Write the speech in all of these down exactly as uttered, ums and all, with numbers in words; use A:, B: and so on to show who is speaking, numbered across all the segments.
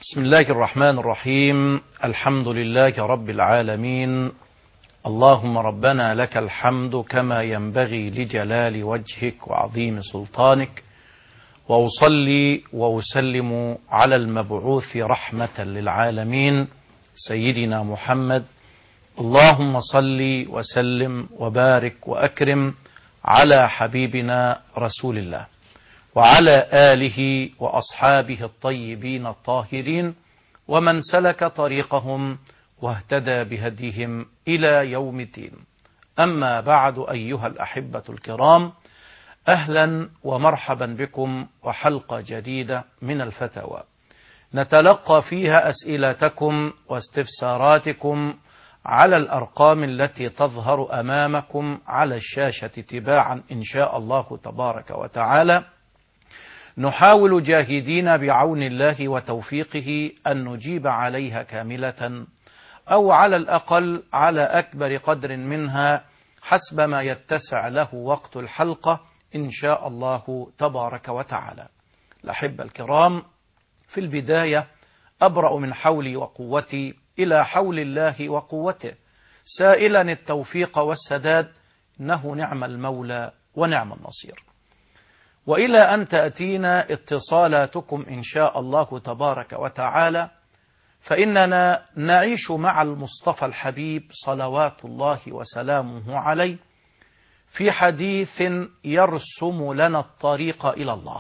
A: بسم الله الرحمن الرحيم. الحمد لله رب العالمين. اللهم ربنا لك الحمد كما ينبغي لجلال وجهك وعظيم سلطانك، وأصلي وأسلم على المبعوث رحمة للعالمين سيدنا محمد. اللهم صل وسلم وبارك وأكرم على حبيبنا رسول الله وعلى آله وأصحابه الطيبين الطاهرين ومن سلك طريقهم واهتدى بهديهم إلى يوم الدين. أما بعد، أيها الأحبة الكرام، أهلا ومرحبا بكم وحلقة جديدة من الفتاوى نتلقى فيها أسئلتكم واستفساراتكم على الأرقام التي تظهر أمامكم على الشاشة تباعا إن شاء الله تبارك وتعالى. نحاول جاهدين بعون الله وتوفيقه أن نجيب عليها كاملة أو على الأقل على أكبر قدر منها حسب ما يتسع له وقت الحلقة إن شاء الله تبارك وتعالى. الأحبة الكرام، في البداية أبرأ من حولي وقوتي إلى حول الله وقوته، سائلا التوفيق والسداد، إنه نعم المولى ونعم النصير. وإلى أن تأتينا اتصالاتكم إن شاء الله تبارك وتعالى، فإننا نعيش مع المصطفى الحبيب صلوات الله وسلامه عليه في حديث يرسم لنا الطريق إلى الله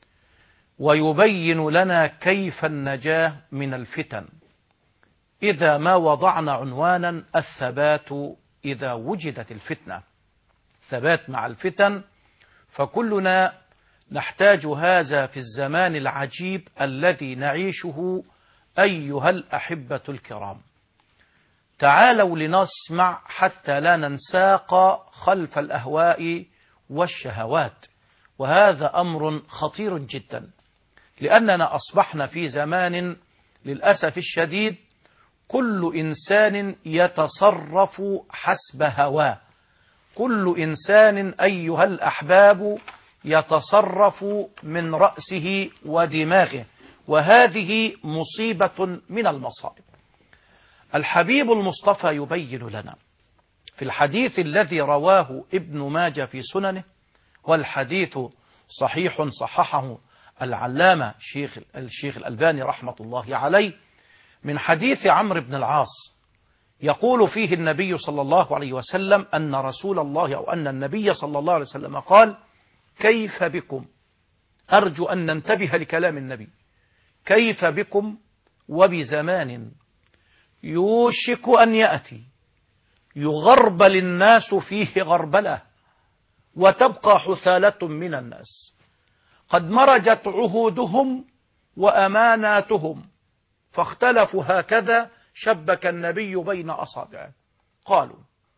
A: ويبين لنا كيف النجاة من الفتن إذا ما وضعنا عنوانا الثبات إذا وجدت الفتنة. ثبات مع الفتن، فكلنا نحتاج هذا في الزمان العجيب الذي نعيشه أيها الأحبة الكرام. تعالوا لنسمع حتى لا ننساق خلف الأهواء والشهوات، وهذا أمر خطير جدا، لأننا أصبحنا في زمان للأسف الشديد كل إنسان يتصرف حسب هواه، كل إنسان أيها الأحباب يتصرف من رأسه ودماغه، وهذه مصيبة من المصائب. الحبيب المصطفى يبين لنا في الحديث الذي رواه ابن ماجه في سننه، والحديث صحيح صححه العلامة الشيخ, الشيخ الألباني رحمة الله عليه، من حديث عمرو بن العاص، يقول فيه النبي صلى الله عليه وسلم أن رسول الله أو أن النبي صلى الله عليه وسلم قال: كيف بكم، أرجو أن ننتبه لكلام النبي، كيف بكم وبزمان يوشك أن يأتي يغربل الناس فيه غربلة وتبقى حثالة من الناس قد مرجت عهودهم وأماناتهم فاختلفوا هكذا شبك النبي بين أصابعه. قالوا: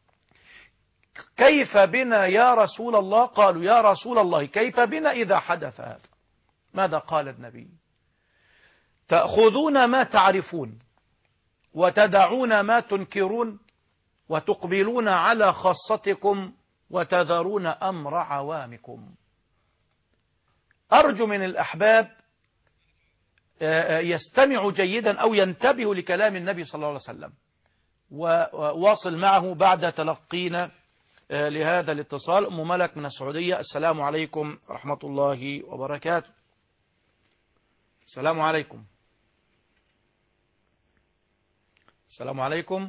A: كيف بنا يا رسول الله؟ قالوا: يا رسول الله كيف بنا إذا حدث هذا؟ ماذا قال النبي؟ تأخذون ما تعرفون وتدعون ما تنكرون وتقبلون على خاصتكم وتذرون أمر عوامكم. أرجو من الأحباب يستمع جيدا أو ينتبه لكلام النبي صلى الله عليه وسلم، وواصل معه بعد تلقينا لهذا الاتصال. أم ملك من السعودية: السلام عليكم ورحمة الله وبركاته. السلام عليكم. السلام عليكم.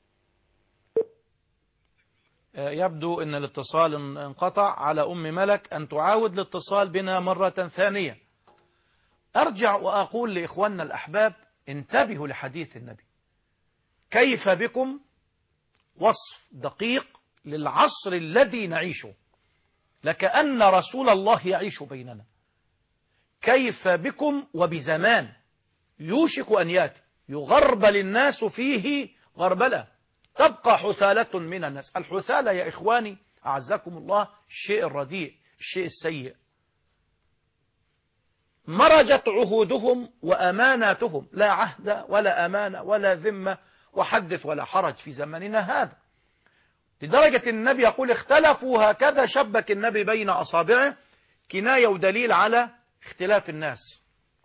A: يبدو أن الاتصال انقطع. على أم ملك أن تعاود الاتصال بنا مرة ثانية. أرجع وأقول لإخواننا الأحباب: انتبهوا لحديث النبي. كيف بكم وصف دقيق للعصر الذي نعيشه، لكأن رسول الله يعيش بيننا. كيف بكم وبزمان يوشك أن يأتي يغربل الناس فيه غربلة تبقى حثالة من الناس. الحثالة يا إخواني أعزكم الله الشيء الرديء، الشيء السيء. مرجت عهودهم وأماناتهم، لا عهد ولا أمانة ولا ذمة وحدث ولا حرج في زمننا هذا، لدرجة النبي يقول: اختلفوا هكذا شبك النبي بين أصابعه، كناية ودليل على اختلاف الناس.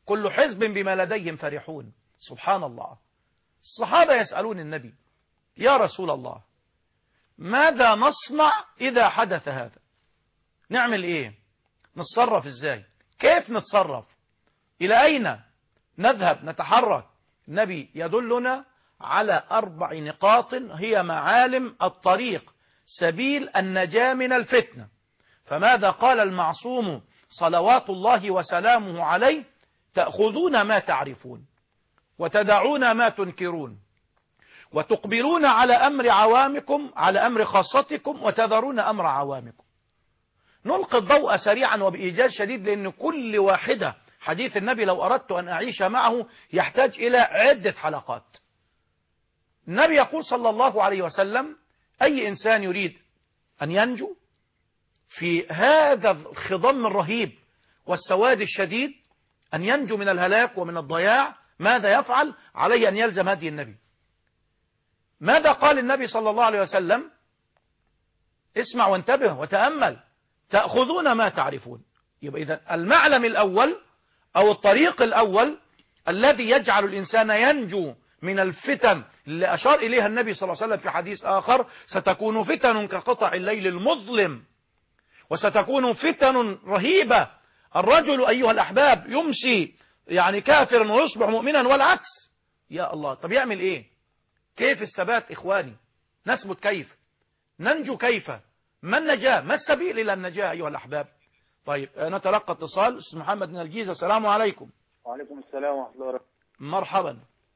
A: كل حزب بما لديهم فرحون. سبحان الله. الصحابة يسألون النبي: يا رسول الله، ماذا نصنع إذا حدث هذا؟ نعمل إيه؟ نتصرف إزاي؟ كيف نتصرف؟ إلى أين نذهب نتحرك؟ النبي يدلنا على أربع نقاط هي معالم الطريق، سبيل النجاة من الفتنة. فماذا قال المعصوم صلوات الله وسلامه عليه؟ تأخذون ما تعرفون وتدعون ما تنكرون وتقبلون على أمر عوامكم على أمر خاصتكم وتذرون أمر عوامكم. نلقي الضوء سريعا وبإيجاز شديد، لأن كل واحدة حديث النبي لو أردت أن أعيش معه يحتاج إلى عدة حلقات. النبي يقول صلى الله عليه وسلم: أي إنسان يريد أن ينجو في هذا الخضم الرهيب والسواد الشديد، أن ينجو من الهلاك ومن الضياع، ماذا يفعل؟ عليه أن يلزم هدي النبي. ماذا قال النبي صلى الله عليه وسلم؟ اسمع وانتبه وتأمل: تأخذون ما تعرفون. يبقى إذن المعلم الأول أو الطريق الأول الذي يجعل الإنسان ينجو من الفتن اللي أشار إليها النبي صلى الله عليه وسلم في حديث آخر: ستكون فتن كقطع الليل المظلم، وستكون فتن رهيبة. الرجل أيها الأحباب يمشي يعني كافرا ويصبح مؤمنا والعكس. يا الله، طب يعمل إيه؟ كيف الثبات إخواني؟ نثبت كيف؟ ننجو كيف؟ ما النجاة؟ ما السبيل إلى النجاة أيها الأحباب؟ طيب نتلقى اتصال. أستاذ محمد من الجيزة، السلام عليكم.
B: وعليكم السلام ورحمة الله وبركاته.
A: مرحبا.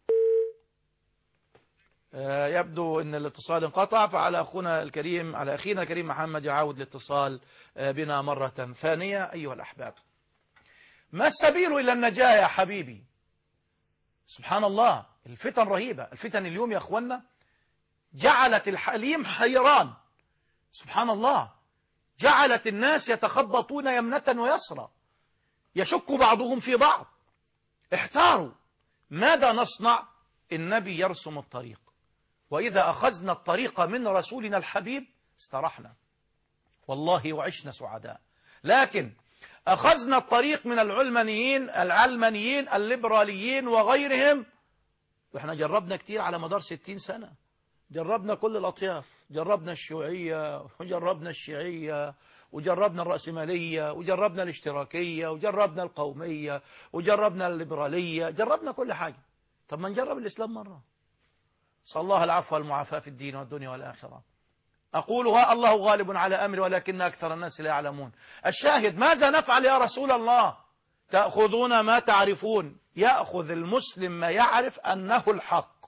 A: يبدو أن الاتصال انقطع، فعلى أخونا الكريم على أخينا الكريم محمد يعاود الاتصال بنا مرة ثانية. أيها الأحباب، ما السبيل إلى النجاة يا حبيبي؟ سبحان الله، الفتن رهيبة. الفتن اليوم يا أخوانا جعلت الحليم حيران. سبحان الله، جعلت الناس يتخبطون يمنة ويسرى، يشك بعضهم في بعض، احتاروا. ماذا نصنع؟ النبي يرسم الطريق، وإذا أخذنا الطريق من رسولنا الحبيب استرحنا والله وعشنا سعداء. لكن أخذنا الطريق من العلمانيين العلمانيين الليبراليين وغيرهم، وإحنا جربنا كتير على مدار ستين سنة، جربنا كل الأطياف، جربنا الشيوعية وجربنا الشيعية وجربنا الرأسمالية وجربنا الاشتراكية وجربنا القومية وجربنا الليبرالية، جربنا كل حاجة. طب ما نجرب الإسلام مرة. صلى الله العفو والمعافاة في الدين والدنيا والآخرة. أقولها الله غالب على أمري ولكن أكثر الناس لا يعلمون. الشاهد: ماذا نفعل يا رسول الله؟ تأخذون ما تعرفون. يأخذ المسلم ما يعرف أنه الحق.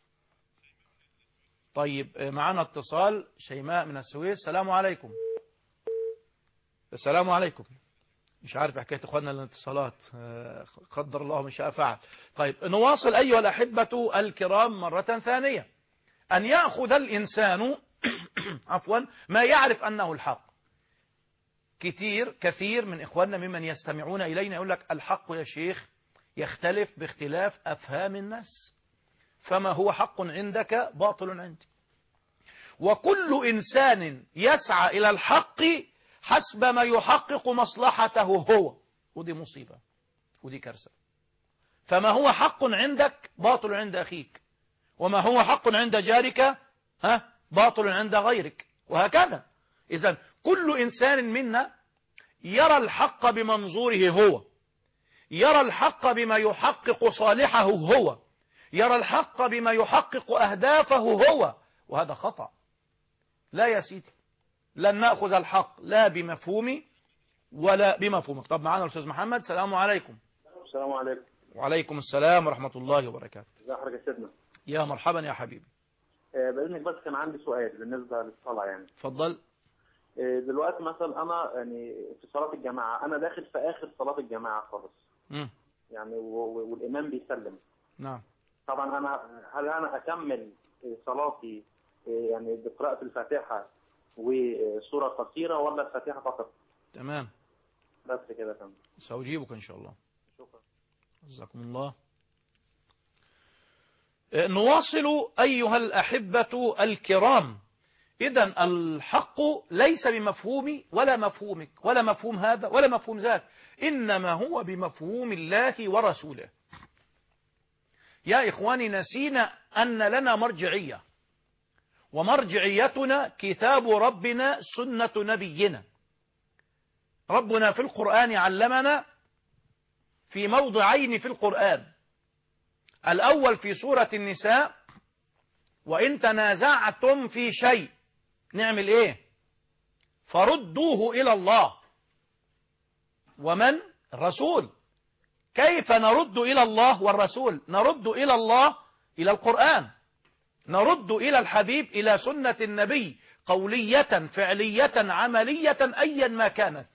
A: طيب معنا اتصال. شيماء من السويس، السلام عليكم. السلام عليكم. مش عارف حكاية اخواننا الاتصالات، قدر الله ما شاء فعل. طيب نواصل أيها الأحبة الكرام مرة ثانية. أن يأخذ الإنسان عفوا ما يعرف أنه الحق. كثير كثير من إخواننا ممن يستمعون إلينا يقول لك: الحق يا شيخ يختلف باختلاف أفهام الناس، فما هو حق عندك باطل عندي. وكل إنسان يسعى إلى الحق حسب ما يحقق مصلحته هو، ودي مصيبة ودي كارثة. فما هو حق عندك باطل عند أخيك، وما هو حق عند جارك ها باطل عند غيرك، وهكذا. إذن كل إنسان منا يرى الحق بمنظوره هو، يرى الحق بما يحقق صالحه هو، يرى الحق بما يحقق أهدافه هو، وهذا خطأ. لا يا سيدي، لن نأخذ الحق لا بمفهومي ولا بمفهومك. طب معانا الأستاذ محمد، السلام عليكم.
B: السلام عليكم.
A: وعليكم السلام ورحمة الله وبركاته.
B: ازي حضرتك يا سيدنا؟
A: يا مرحبا يا حبيبي.
B: آه بإذنك، بس كان عندي سؤال بالنسبة للصلاة يعني.
A: اتفضل.
B: آه دلوقتي مثلا أنا يعني في صلاة الجماعة، أنا داخل في آخر صلاة الجماعة خالص. امم يعني والإمام بيسلم.
A: نعم.
B: طبعا أنا هل أنا أكمل صلاتي يعني بقراءة الفاتحة وسورة قصيرة ولا الفاتحة فقط؟
A: تمام.
B: بس كده تمام.
A: سأجيبك إن شاء الله.
B: شكرا.
A: جزاكم الله. نواصل أيها الأحبة الكرام إذن الحق ليس بمفهومي ولا مفهومك ولا مفهوم هذا ولا مفهوم ذاك، إنما هو بمفهوم الله ورسوله. يا إخواني، نسينا أن لنا مرجعية، ومرجعيتنا كتاب ربنا سنة نبينا. ربنا في القرآن علمنا في موضعين في القرآن، الأول في سورة النساء: وإن تنازعتم في شيء نعمل إيه؟ فردوه إلى الله ومن؟ الرسول. كيف نرد إلى الله والرسول؟ نرد إلى الله إلى القرآن، نرد إلى الحبيب، إلى سنة النبي، قولية فعلية عملية أيا ما كانت.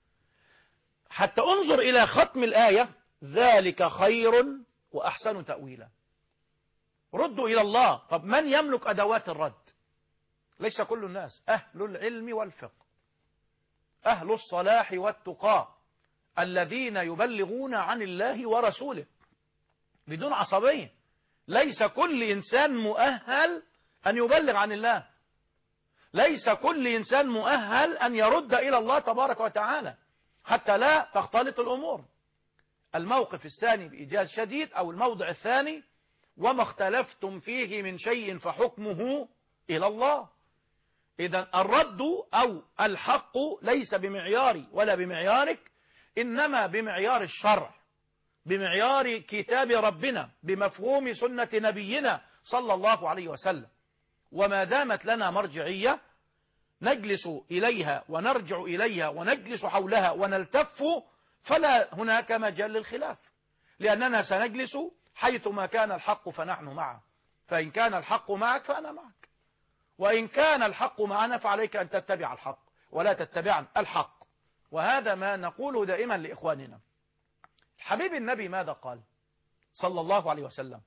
A: حتى انظر إلى ختم الآية: ذلك خير وأحسن تأويلا. ردوا إلى الله. طب من يملك أدوات الرد؟ ليس كل الناس. أهل العلم والفقه، أهل الصلاح والتقى، الذين يبلغون عن الله ورسوله بدون عصبية. ليس كل إنسان مؤهل أن يبلغ عن الله، ليس كل إنسان مؤهل أن يرد إلى الله تبارك وتعالى، حتى لا تختلط الأمور. الموقف الثاني بإيجاز شديد، أو الموضع الثاني: وما اختلفتم فيه من شيء فحكمه إلى الله. إذن الرد أو الحق ليس بمعياري ولا بمعيارك، إنما بمعيار الشرع، بمعيار كتاب ربنا، بمفهوم سنة نبينا صلى الله عليه وسلم. وما دامت لنا مرجعية نجلس إليها ونرجع إليها ونجلس حولها ونلتف، فلا هناك مجال للخلاف، لأننا سنجلس حيثما كان الحق فنحن معه. فإن كان الحق معك فأنا معك، وإن كان الحق معنا فعليك أن تتبع الحق ولا تتبع الحق. وهذا ما نقوله دائما لإخواننا. حبيب النبي ماذا قال صلى الله عليه وسلم؟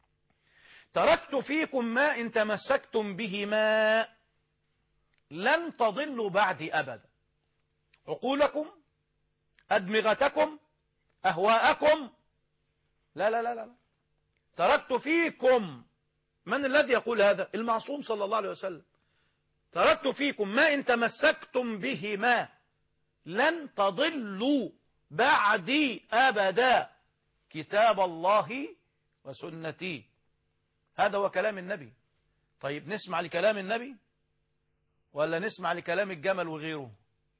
A: تركت فيكم ما إن تمسكتم بهما لن تضلوا بعدي أبدا. عقولكم، أدمغتكم، أهواءكم، لا لا لا لا. تركت فيكم، من الذي يقول هذا؟ المعصوم صلى الله عليه وسلم. تركت فيكم ما إن تمسكتم بهما لن تضلوا بعدي أبدا، كتاب الله وسنتي. هذا هو كلام النبي. طيب نسمع لكلام النبي ولا نسمع لكلام الجمل وغيره؟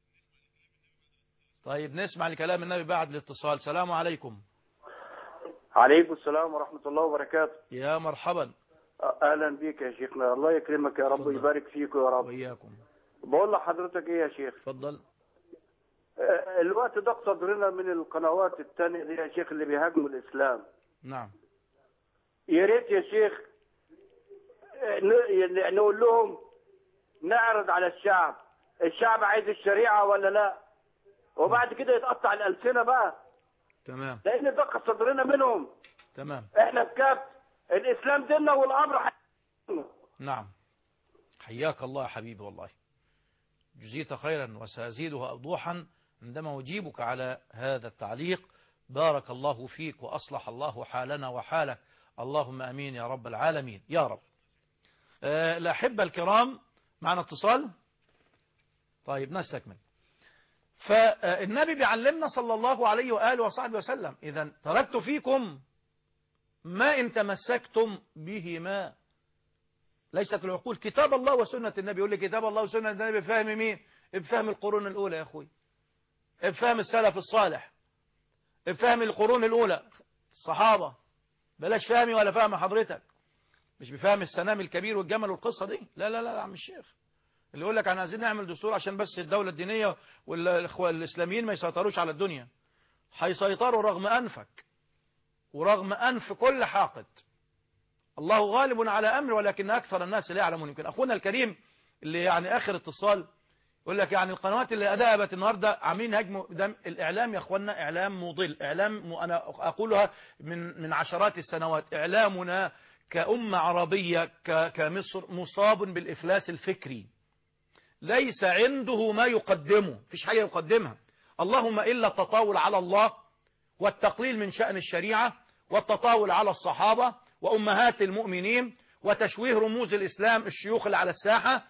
A: طيب نسمع لكلام النبي بعد الاتصال. سلام عليكم.
C: عليكم السلام ورحمة الله وبركاته.
A: يا مرحبا.
C: أهلا بك يا شيخنا، الله يكرمك يا رب ويبارك فيك يا رب.
A: وإياكم.
C: بقول لحضرتك إيه يا شيخ؟
A: اتفضل.
C: الوقت ضاق صدرنا من القنوات الثانية دي يا شيخ اللي بيهاجموا الإسلام.
A: نعم.
C: يا ريت يا شيخ نقول لهم نعرض على الشعب، الشعب عايز الشريعة ولا لا، وبعد كده يتقطع الألسنة بقى.
A: تمام.
C: لأن ضاق صدرنا منهم.
A: تمام.
C: احنا بكاف الإسلام ديننا والأمر حياتنا.
A: نعم. حياك الله يا حبيبي، والله جزيت خيرا وسأزيدها أوضوحا عندما أجيبك على هذا التعليق. بارك الله فيك وأصلح الله حالنا وحالك، اللهم أمين يا رب العالمين يا رب. أه الأحبة الكرام، معنا اتصال. طيب نستكمل. فالنبي بيعلمنا صلى الله عليه وآله وصحبه وسلم: إذا تركت فيكم ما إن تمسكتم بهما. ليست العقول، كتاب الله وسنة النبي. يقول لي كتاب الله وسنة النبي بفهم مين؟ بفهم القرون الأولى يا أخوي، بفهم السلف الصالح، بفهم القرون الأولى الصحابة. بلاش فهمي ولا فهم حضرتك، مش بفهم السنام الكبير والجمل والقصة دي. لا لا لا يا عم الشيخ، اللي يقول لك احنا عايزين نعمل دستور عشان بس الدولة الدينية والإخوة الإسلاميين ما يسيطروش على الدنيا. هيسيطروا رغم أنفك ورغم أنف كل حاقد. الله غالب على أمر ولكن أكثر الناس لا يعلمون. يمكن أخونا الكريم اللي يعني آخر اتصال يقول لك يعني القنوات اللي أدابت النهاردة عاملين هجموا. الإعلام يا أخوانا إعلام مضل، إعلام أنا أقولها من من عشرات السنوات. إعلامنا كأمة عربية كمصر مصاب بالإفلاس الفكري، ليس عنده ما يقدمه، فيش حاجة يقدمها، اللهم إلا التطاول على الله والتقليل من شأن الشريعة والتطاول على الصحابة وأمهات المؤمنين وتشويه رموز الإسلام الشيوخ اللي على الساحة.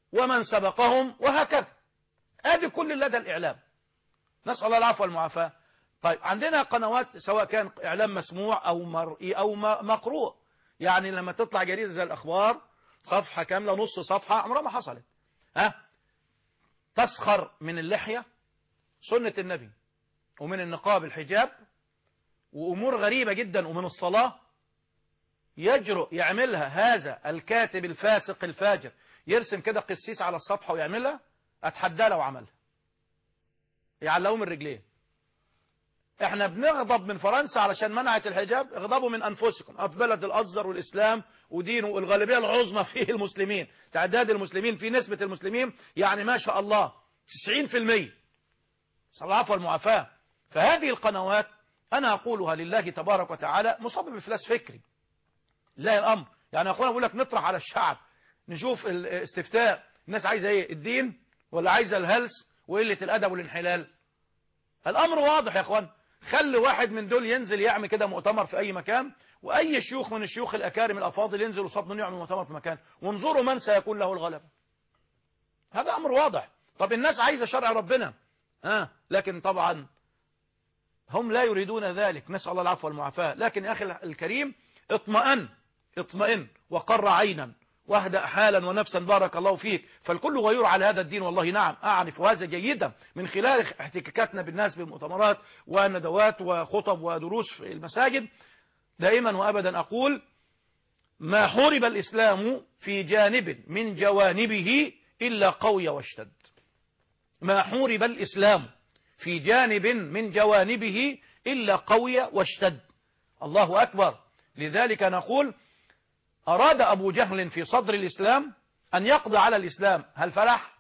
A: ومن سبقهم وهكذا. هذه كل لدى الإعلام، نسأل الله العفو والمعافاة. طيب عندنا قنوات سواء كان إعلام مسموع أو مرئي أو مقروء، يعني لما تطلع جريدة زي الأخبار صفحة كاملة نص صفحة عمرها ما حصلت، ها تسخر من اللحية، سنة النبي، ومن النقاب الحجاب، وأمور غريبة جدا، ومن الصلاة، يجرؤ يعملها هذا الكاتب الفاسق الفاجر، يرسم كده قسيس على الصفحة ويعملها، أتحدى لو عملها يعلقوه من رجليه. احنا بنغضب من فرنسا علشان منعت الحجاب، اغضبوا من أنفسكم. في بلد الأزهر والإسلام ودينه والغالبية العظمى فيه المسلمين، تعداد المسلمين في نسبة المسلمين يعني ما شاء الله تسعين في المية، صلى الله العفو والمعافاة. فهذه القنوات أنا أقولها لله تبارك وتعالى مسبب إفلاس فكري، لا الأمر. يعني أخونا بقول لك نطرح على الشعب، نشوف الاستفتاء، الناس عايزة ايه، الدين ولا عايزة الهلس وقلة الأدب والانحلال؟ الأمر واضح يا أخوان. خلي واحد من دول ينزل يعمل كده مؤتمر في أي مكان، وأي شيوخ من الشيوخ الأكارم الأفاضل ينزل وصاب منه يعمل مؤتمر في مكان، وانظروا من سيكون له الغلبة. هذا أمر واضح. طب الناس عايزة شرع ربنا، ها، لكن طبعا هم لا يريدون ذلك، نسأل الله العفو والمعافاة. لكن يا أخي الكريم اطمئن اطمئن وقر عينا واهدأ حالا ونفسا، بارك الله فيك. فالكل غيور على هذا الدين، والله نعم أعرف هذا جيدا من خلال احتكاكاتنا بالناس بالمؤتمرات وندوات وخطب ودروس في المساجد. دائما وأبدا أقول ما حورب الإسلام في جانب من جوانبه إلا قوي واشتد. ما حورب الإسلام في جانب من جوانبه إلا قوي واشتد. الله أكبر. لذلك نقول أراد أبو جهل في صدر الإسلام أن يقضي على الإسلام، هل فلح؟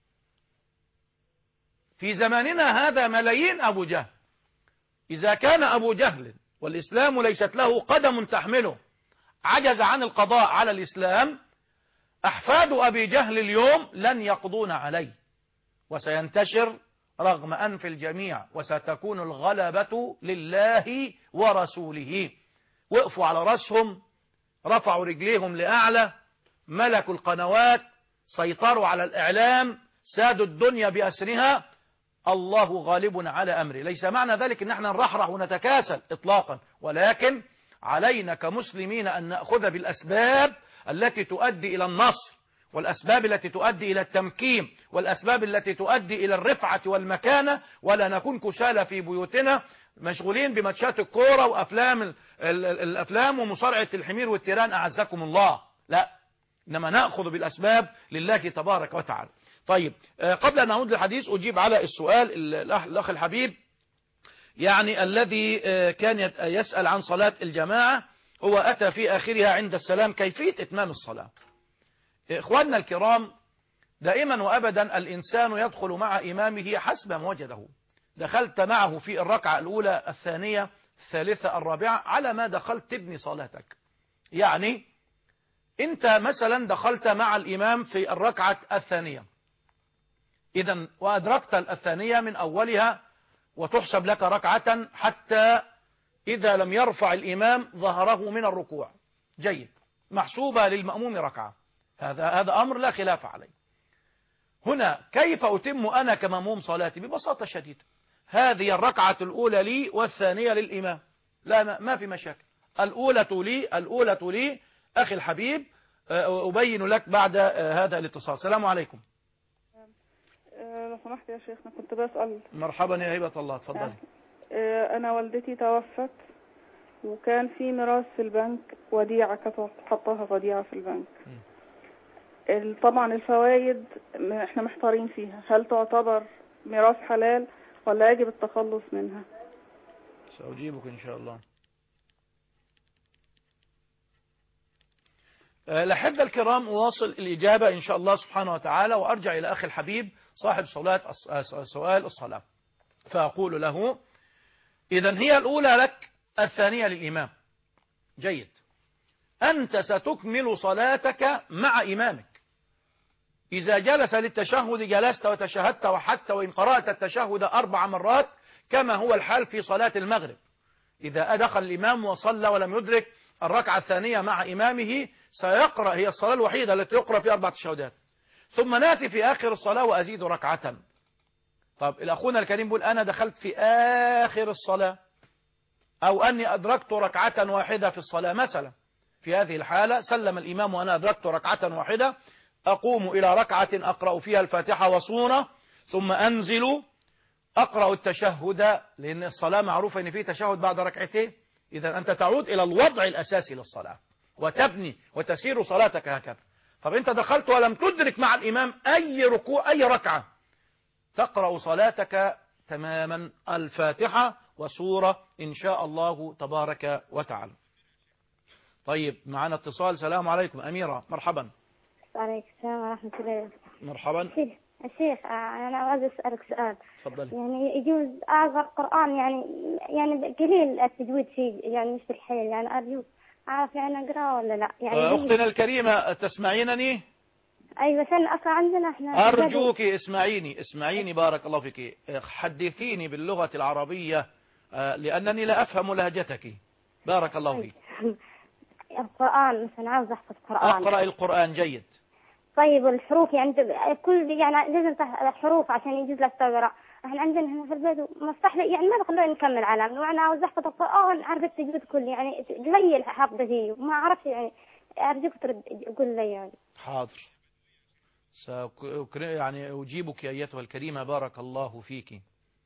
A: في زماننا هذا ملايين أبو جهل. إذا كان أبو جهل والإسلام ليست له قدم تحمله عجز عن القضاء على الإسلام، أحفاد أبي جهل اليوم لن يقضون عليه، وسينتشر رغم أنف الجميع، وستكون الغلبة لله ورسوله. وقفوا على رأسهم، رفعوا رجليهم لأعلى، ملكوا القنوات، سيطروا على الإعلام، سادوا الدنيا بأسرها. الله غالب على أمره. ليس معنى ذلك أن احنا نرحرح ونتكاسل إطلاقا، ولكن علينا كمسلمين أن نأخذ بالأسباب التي تؤدي إلى النصر، والأسباب التي تؤدي إلى التمكين، والأسباب التي تؤدي إلى الرفعة والمكانة، ولا نكون كسالى في بيوتنا مشغولين بماتشات الكورة وأفلام الأفلام ومصارعة الحمير والتيران أعزكم الله. لا، إنما نأخذ بالأسباب لله تبارك وتعالى. طيب قبل أن نعود للحديث أجيب على السؤال الأخ الحبيب، يعني الذي كان يسأل عن صلاة الجماعة، هو أتى في آخرها عند السلام كيفية إتمام الصلاة. إخواننا الكرام، دائما وأبدا الإنسان يدخل مع إمامه حسب ما وجده. دخلت معه في الركعة الأولى الثانية الثالثة الرابعة على ما دخلت تبني صلاتك. يعني أنت مثلا دخلت مع الإمام في الركعة الثانية، إذا وأدركت الثانية من أولها، وتحسب لك ركعة حتى إذا لم يرفع الإمام ظهره من الركوع، جيد، محسوبة للمأموم ركعة. هذا هذا أمر لا خلاف عليه. هنا كيف أتم أنا كمأموم صلاتي؟ ببساطة شديدة، هذه الركعة الأولى لي والثانية للإمام، لا ما في مشاكل. الأولى لي الأولى لي أخي الحبيب، أبين لك بعد هذا الاتصال. السلام عليكم.
D: لو سمحت يا شيخنا كنت بسأل.
A: مرحبا يا هبة الله، اتفضلي.
D: أنا والدتي توفت، وكان في ميراث في البنك، وديعة كانت حطاها وديعة في البنك. م. طبعا الفوائد احنا محتارين فيها، هل تعتبر ميراث حلال ولا يجب التخلص منها؟
A: سأجيبك إن شاء الله. الأحبة الكرام، أواصل الإجابة إن شاء الله سبحانه وتعالى، وأرجع إلى أخي الحبيب صاحب سؤال الصلاة، فأقول له إذن هي الأولى لك، الثانية للإمام، جيد. أنت ستكمل صلاتك مع إمامك. إذا جلس للتشهد جلست وتشهدت وحتى وإن قرأت التشهد أربع مرات كما هو الحال في صلاة المغرب. إذا أدخل الإمام وصلى ولم يدرك الركعة الثانية مع إمامه سيقرأ، هي الصلاة الوحيدة التي يقرأ فيها أربع تشهدات، ثم نأتي في آخر الصلاة وأزيد ركعة. طب الأخونا الكريم بيقول أنا دخلت في آخر الصلاة، أو أني أدركت ركعة واحدة في الصلاة مثلا. في هذه الحالة سلم الإمام وأنا أدركت ركعة واحدة، أقوم إلى ركعة أقرأ فيها الفاتحة وسورة، ثم أنزل أقرأ التشهد، لأن الصلاة معروفة أن فيه تشهد بعد ركعتين. إذا أنت تعود إلى الوضع الأساسي للصلاة وتبني وتسير صلاتك هكذا. طب أنت دخلت ولم تدرك مع الإمام أي ركوع أي ركعة، تقرأ صلاتك تماما الفاتحة وسورة إن شاء الله تبارك وتعالى. طيب معنا اتصال. سلام عليكم أميرة، مرحبا.
E: عليكم السلام ورحمة الله.
A: مرحبا.
E: الشيخ, الشيخ أنا عاوز أسألك سؤال.
A: تفضلي.
E: يعني يجوز أعرف القرآن يعني يعني قليل التجويد فيه يعني مش بالحيل، يعني أرجو أعرف يعني أقرأ ولا لا يعني.
A: أختنا الكريمة تسمعينني؟
E: أيوة عشان أصلا عندنا إحنا.
A: أرجوك اسمعيني اسمعيني بارك الله فيك، حدثيني باللغة العربية لأنني لا أفهم لهجتك. بارك الله فيك.
E: القرآن مثلا عاوز أحفظ القرآن.
A: أقرأ القرآن جيد.
E: طيب الحروف يعني كل يعني لازم الحروف عشان يجوز لك تقرأ. احنا عندنا هنا في البيت مفتاح يعني ما بخلوني نكمل على وانا عاوز احفظ القرآن، عارف التجويد كله يعني قليل حافظه فيه وما اعرفش يعني. ارجوك ترد قول لي يعني.
A: حاضر سأك... يعني أجيبك أيتها الكريمة بارك الله فيك.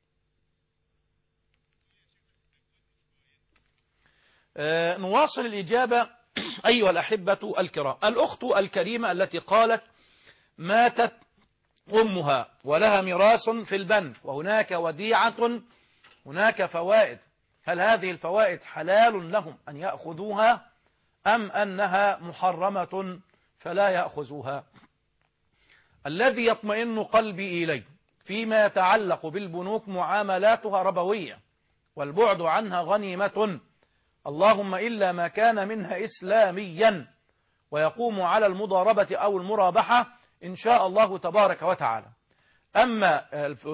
A: آه نواصل الإجابة أيها الأحبة الكرام. الأخت الكريمة التي قالت ماتت أمها ولها ميراث في البنك وهناك وديعة، هناك فوائد، هل هذه الفوائد حلال لهم أن يأخذوها أم أنها محرمة فلا يأخذوها؟ الذي يطمئن قلبي إليه فيما يتعلق بالبنوك معاملاتها ربوية والبعد عنها غنيمة، اللهم إلا ما كان منها إسلاميا ويقوم على المضاربة أو المرابحة إن شاء الله تبارك وتعالى. أما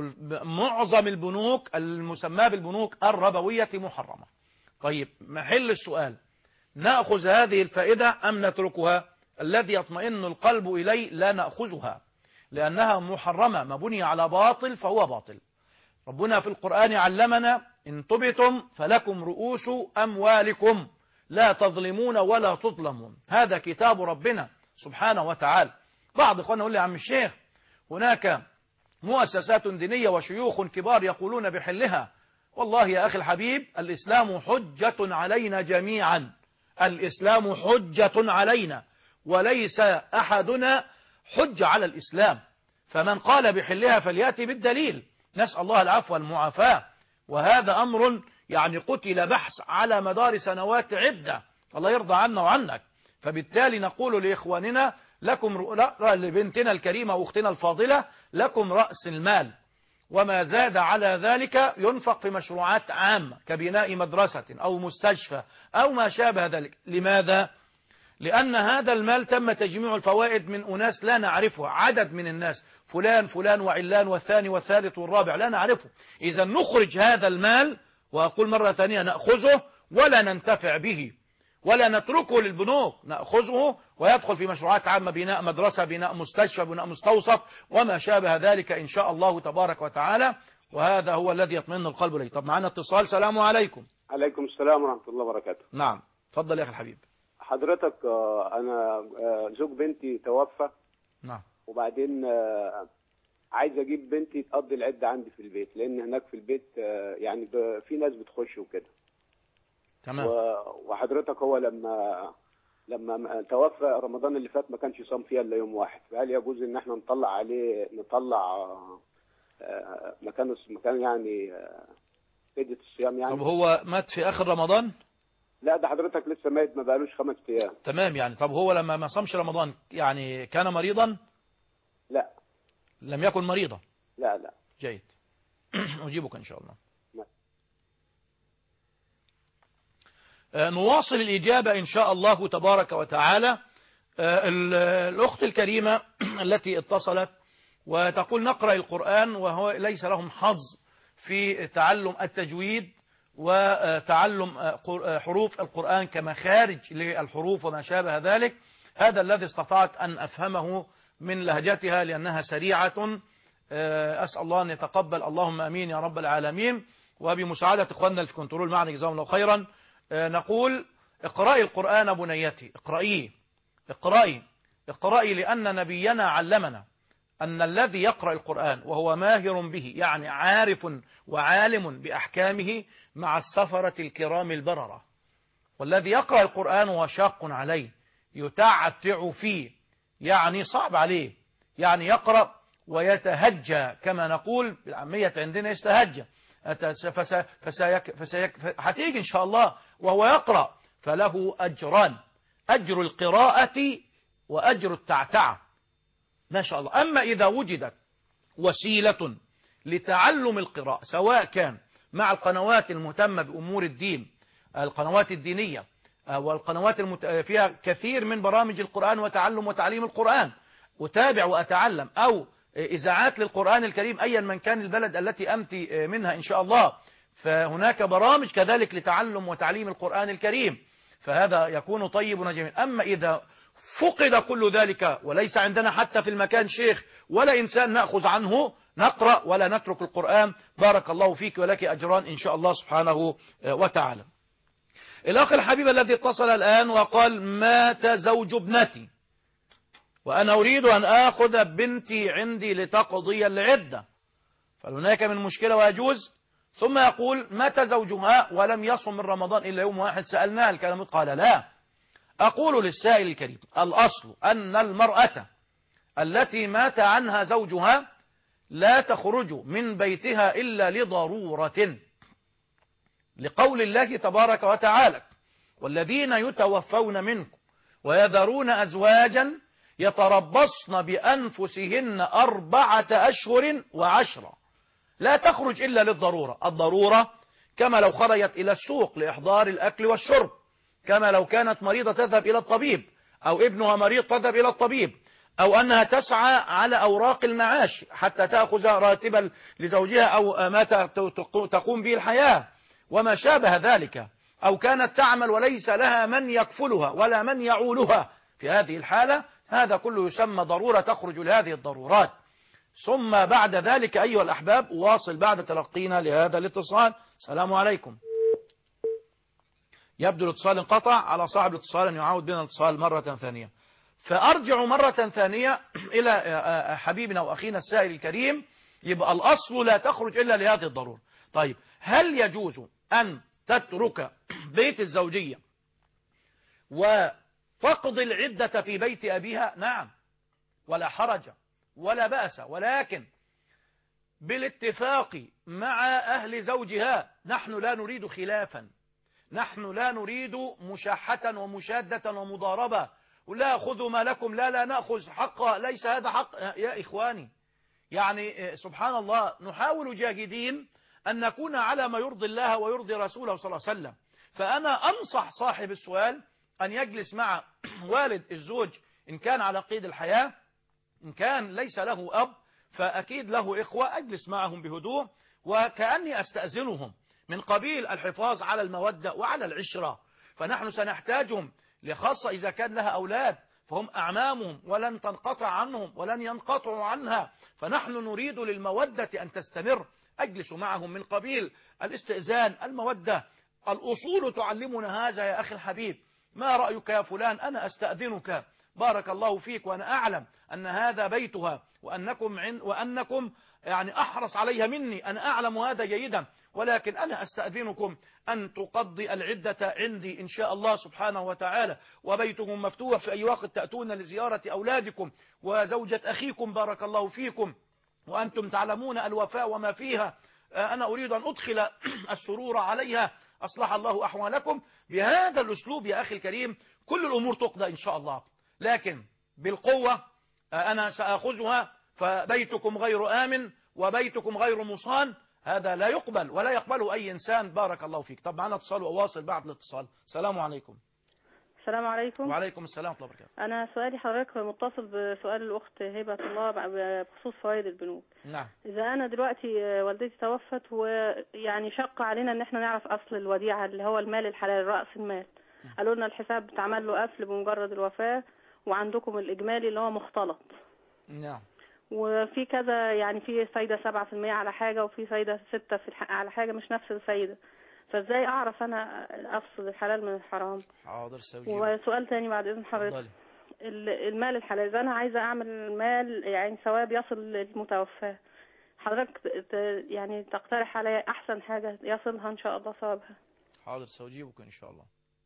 A: معظم البنوك المسمى بالبنوك الربوية محرمة. طيب محل السؤال، نأخذ هذه الفائدة أم نتركها؟ الذي يطمئن القلب إليه لا نأخذها لأنها محرمة، ما بني على باطل فهو باطل. ربنا في القرآن علمنا إن تبتم فلكم رؤوس أموالكم لا تظلمون ولا تظلمون، هذا كتاب ربنا سبحانه وتعالى. بعض إخواننا يقول لي يا عم الشيخ هناك مؤسسات دينية وشيوخ كبار يقولون بحلها. والله يا أخي الحبيب الإسلام حجة علينا جميعا، الإسلام حجة علينا وليس أحدنا حجة على الإسلام، فمن قال بحلها فليأتي بالدليل. نسأل الله العفو والمعافاة، وهذا أمر يعني قتل بحث على مدار سنوات عدة، الله يرضى عنا وعنك. فبالتالي نقول لإخواننا لكم لبنتنا الكريمة وأختنا الفاضلة لكم رأس المال، وما زاد على ذلك ينفق في مشروعات عامة كبناء مدرسة أو مستشفى أو ما شابه ذلك. لماذا؟ لأن هذا المال تم تجميع الفوائد من أناس لا نعرفها، عدد من الناس فلان فلان وعلان والثاني والثالث والرابع لا نعرفه. إذا نخرج هذا المال، وأقول مرة ثانية نأخذه ولا ننتفع به ولا نتركه للبنوك، نأخذه ويدخل في مشروعات عامة، بناء مدرسة، بناء مستشفى، بناء مستوصف وما شابه ذلك إن شاء الله تبارك وتعالى، وهذا هو الذي يطمئن القلب إليه. طب معنا اتصال. سلام عليكم.
F: عليكم السلام ورحمة الله وبركاته.
A: نعم تفضل يا أخي الحبيب.
F: حضرتك أنا زوج بنتي توفى.
A: نعم.
F: وبعدين عايز أجيب بنتي تقضي العدة عندي في البيت، لأن هناك في البيت يعني في ناس بتخش وكده.
A: تمام.
F: وحضرتك هو لما لما توفى رمضان اللي فات ما كانش صام فيها الا يوم واحد، فهل يجوز ان احنا نطلع عليه نطلع مكان مكان يعني فدية الصيام يعني؟
A: طب هو مات في اخر رمضان؟
F: لا ده حضرتك لسه ميت ما بقالوش خمس ايام.
A: تمام يعني. طب هو لما ما صامش رمضان يعني كان مريضا؟
F: لا
A: لم يكن مريضا.
F: لا لا.
A: جيد. أجيبك إن شاء الله. نواصل الإجابة إن شاء الله تبارك وتعالى. الأخت الكريمة التي اتصلت وتقول نقرأ القرآن وهو ليس لهم حظ في تعلم التجويد وتعلم حروف القرآن كمخارج للحروف وما شابه ذلك. هذا الذي استطعت أن أفهمه من لهجتها لأنها سريعة. أسأل الله أن يتقبل، اللهم أمين يا رب العالمين. وبمساعدة إخواننا في كنترول معنا جزاهم الله خيرا، نقول اقرأي القرآن بنيتي، اقرأيه اقرأي اقرأي لأن نبينا علمنا أن الذي يقرأ القرآن وهو ماهر به، يعني عارف وعالم بأحكامه، مع السفرة الكرام البررة. والذي يقرأ القرآن وهو شاق عليه يتعتع فيه، يعني صعب عليه، يعني يقرأ ويتهجى كما نقول بالعامية عندنا يستهجى، هتيجي إن شاء الله وهو يقرأ فله أجران، أجر القراءة وأجر التعتعة ما شاء الله. أما إذا وجدت وسيلة لتعلم القراءة، سواء كان مع القنوات المهتمة بأمور الدين، القنوات الدينية والقنوات المت... فيها كثير من برامج القرآن وتعلم وتعليم القرآن، أتابع وأتعلم، أو إذاعات للقرآن الكريم أيا من كان البلد التي أمتي منها إن شاء الله، فهناك برامج كذلك لتعلم وتعليم القرآن الكريم، فهذا يكون طيب وجميل. أما إذا فقد كل ذلك وليس عندنا حتى في المكان شيخ ولا إنسان نأخذ عنه، نقرأ ولا نترك القرآن، بارك الله فيك ولك أجران إن شاء الله سبحانه وتعالى. الأخ الحبيب الذي اتصل الآن وقال مات زوج ابنتي وأنا أريد أن آخذ بنتي عندي لتقضي العدة، فهناك من مشكلة ويجوز. ثم يقول مات زوجها ولم يصم من رمضان إلا يوم واحد، سألناه الكلام قال لا. أقول للسائل الكريم الأصل أن المرأة التي مات عنها زوجها لا تخرج من بيتها إلا لضرورة، لقول الله تبارك وتعالى والذين يتوفون منكم ويذرون أزواجا يتربصن بأنفسهن أربعة أشهر وعشرة، لا تخرج إلا للضرورة. الضرورة كما لو خرجت إلى السوق لإحضار الأكل والشرب، كما لو كانت مريضة تذهب إلى الطبيب، أو ابنها مريض تذهب إلى الطبيب، أو أنها تسعى على أوراق المعاش حتى تأخذ راتبا لزوجها أو ما تقوم به الحياة وما شابه ذلك، أو كانت تعمل وليس لها من يكفلها ولا من يعولها، في هذه الحالة هذا كله يسمى ضرورة تخرج لهذه الضرورات. ثم بعد ذلك أيها الأحباب واصل بعد تلقينا لهذا الاتصال. السلام عليكم. يبدو الاتصال انقطع، على صاحب الاتصال أن يعاود بنا الاتصال مرة ثانية. فأرجع مرة ثانية إلى حبيبنا وأخينا السائل الكريم، يبقى الأصل لا تخرج إلا لهذه الضرورة. طيب هل يجوز أن تترك بيت الزوجية وتقضي العدة في بيت أبيها؟ نعم، ولا حرج ولا بأس، ولكن بالاتفاق مع أهل زوجها. نحن لا نريد خلافا، نحن لا نريد مشاحة ومشادة ومضاربة، ولا خذوا ما لكم، لا لا نأخذ حقا، ليس هذا حق يا إخواني. يعني سبحان الله، نحاول جاهدين أن نكون على ما يرضي الله ويرضي رسوله صلى الله عليه وسلم. فأنا أنصح صاحب السؤال أن يجلس مع والد الزوج إن كان على قيد الحياة، إن كان ليس له أب فأكيد له إخوة، أجلس معهم بهدوء وكأني أستأذنهم من قبيل الحفاظ على المودة وعلى العشرة، فنحن سنحتاجهم، لخاصة إذا كان لها أولاد فهم أعمامهم ولن تنقطع عنهم ولن ينقطعوا عنها، فنحن نريد للمودة أن تستمر. أجلس معهم من قبيل الاستئذان، المودة، الأصول تعلمنا هذا يا أخي الحبيب. ما رأيك يا فلان؟ أنا أستأذنك، بارك الله فيك، وأنا أعلم أن هذا بيتها وأنكم عن وأنكم يعني أحرص عليها مني، أنا أعلم هذا جيدا، ولكن أنا أستأذنكم أن تقضي العدة عندي إن شاء الله سبحانه وتعالى، وبيتكم مفتوح في أي وقت تأتون لزيارة أولادكم وزوجة أخيكم، بارك الله فيكم، وأنتم تعلمون الوفاء وما فيها. أنا أريد أن أدخل السرور عليها، أصلح الله أحوالكم. بهذا الأسلوب يا أخي الكريم كل الأمور تقضى إن شاء الله، لكن بالقوة أنا سأخذها فبيتكم غير آمن وبيتكم غير مصان، هذا لا يقبل ولا يقبله أي إنسان. بارك الله فيك. طب معنا اتصال وأواصل بعد الاتصال. السلام عليكم.
D: السلام عليكم.
A: وعليكم السلام ورحمة الله وبركاته.
D: أنا سؤالي حضرتك متصل بسؤال الأخت هبة الله بخصوص فوائد البنوك.
A: نعم.
D: إذا أنا دلوقتي والدتي توفت ويعني شق علينا إن إحنا نعرف أصل الوديعة اللي هو المال الحلال، رأس المال، قالوا لنا الحساب بتعمل له قفل بمجرد الوفاة، وعندكم الإجمالي اللي هو مختلط.
A: نعم.
D: وفي كذا يعني في فايدة سبعة في المية على حاجة وفي فايدة ستة في الح... على حاجة مش نفس الفايدة، فازاي اعرف انا افصل الحلال من الحرام؟
A: حاضر سوجيب.
D: وسؤال تاني بعد اذن حضرتك، المال الحلال اذا انا عايزة اعمل مال يعني ثواب يصل للمتوفى، حضرتك ت... يعني تقترح علي احسن حاجة يصلها ان شاء الله ثوابها؟
A: حاضر سأجيبك إن شاء الله.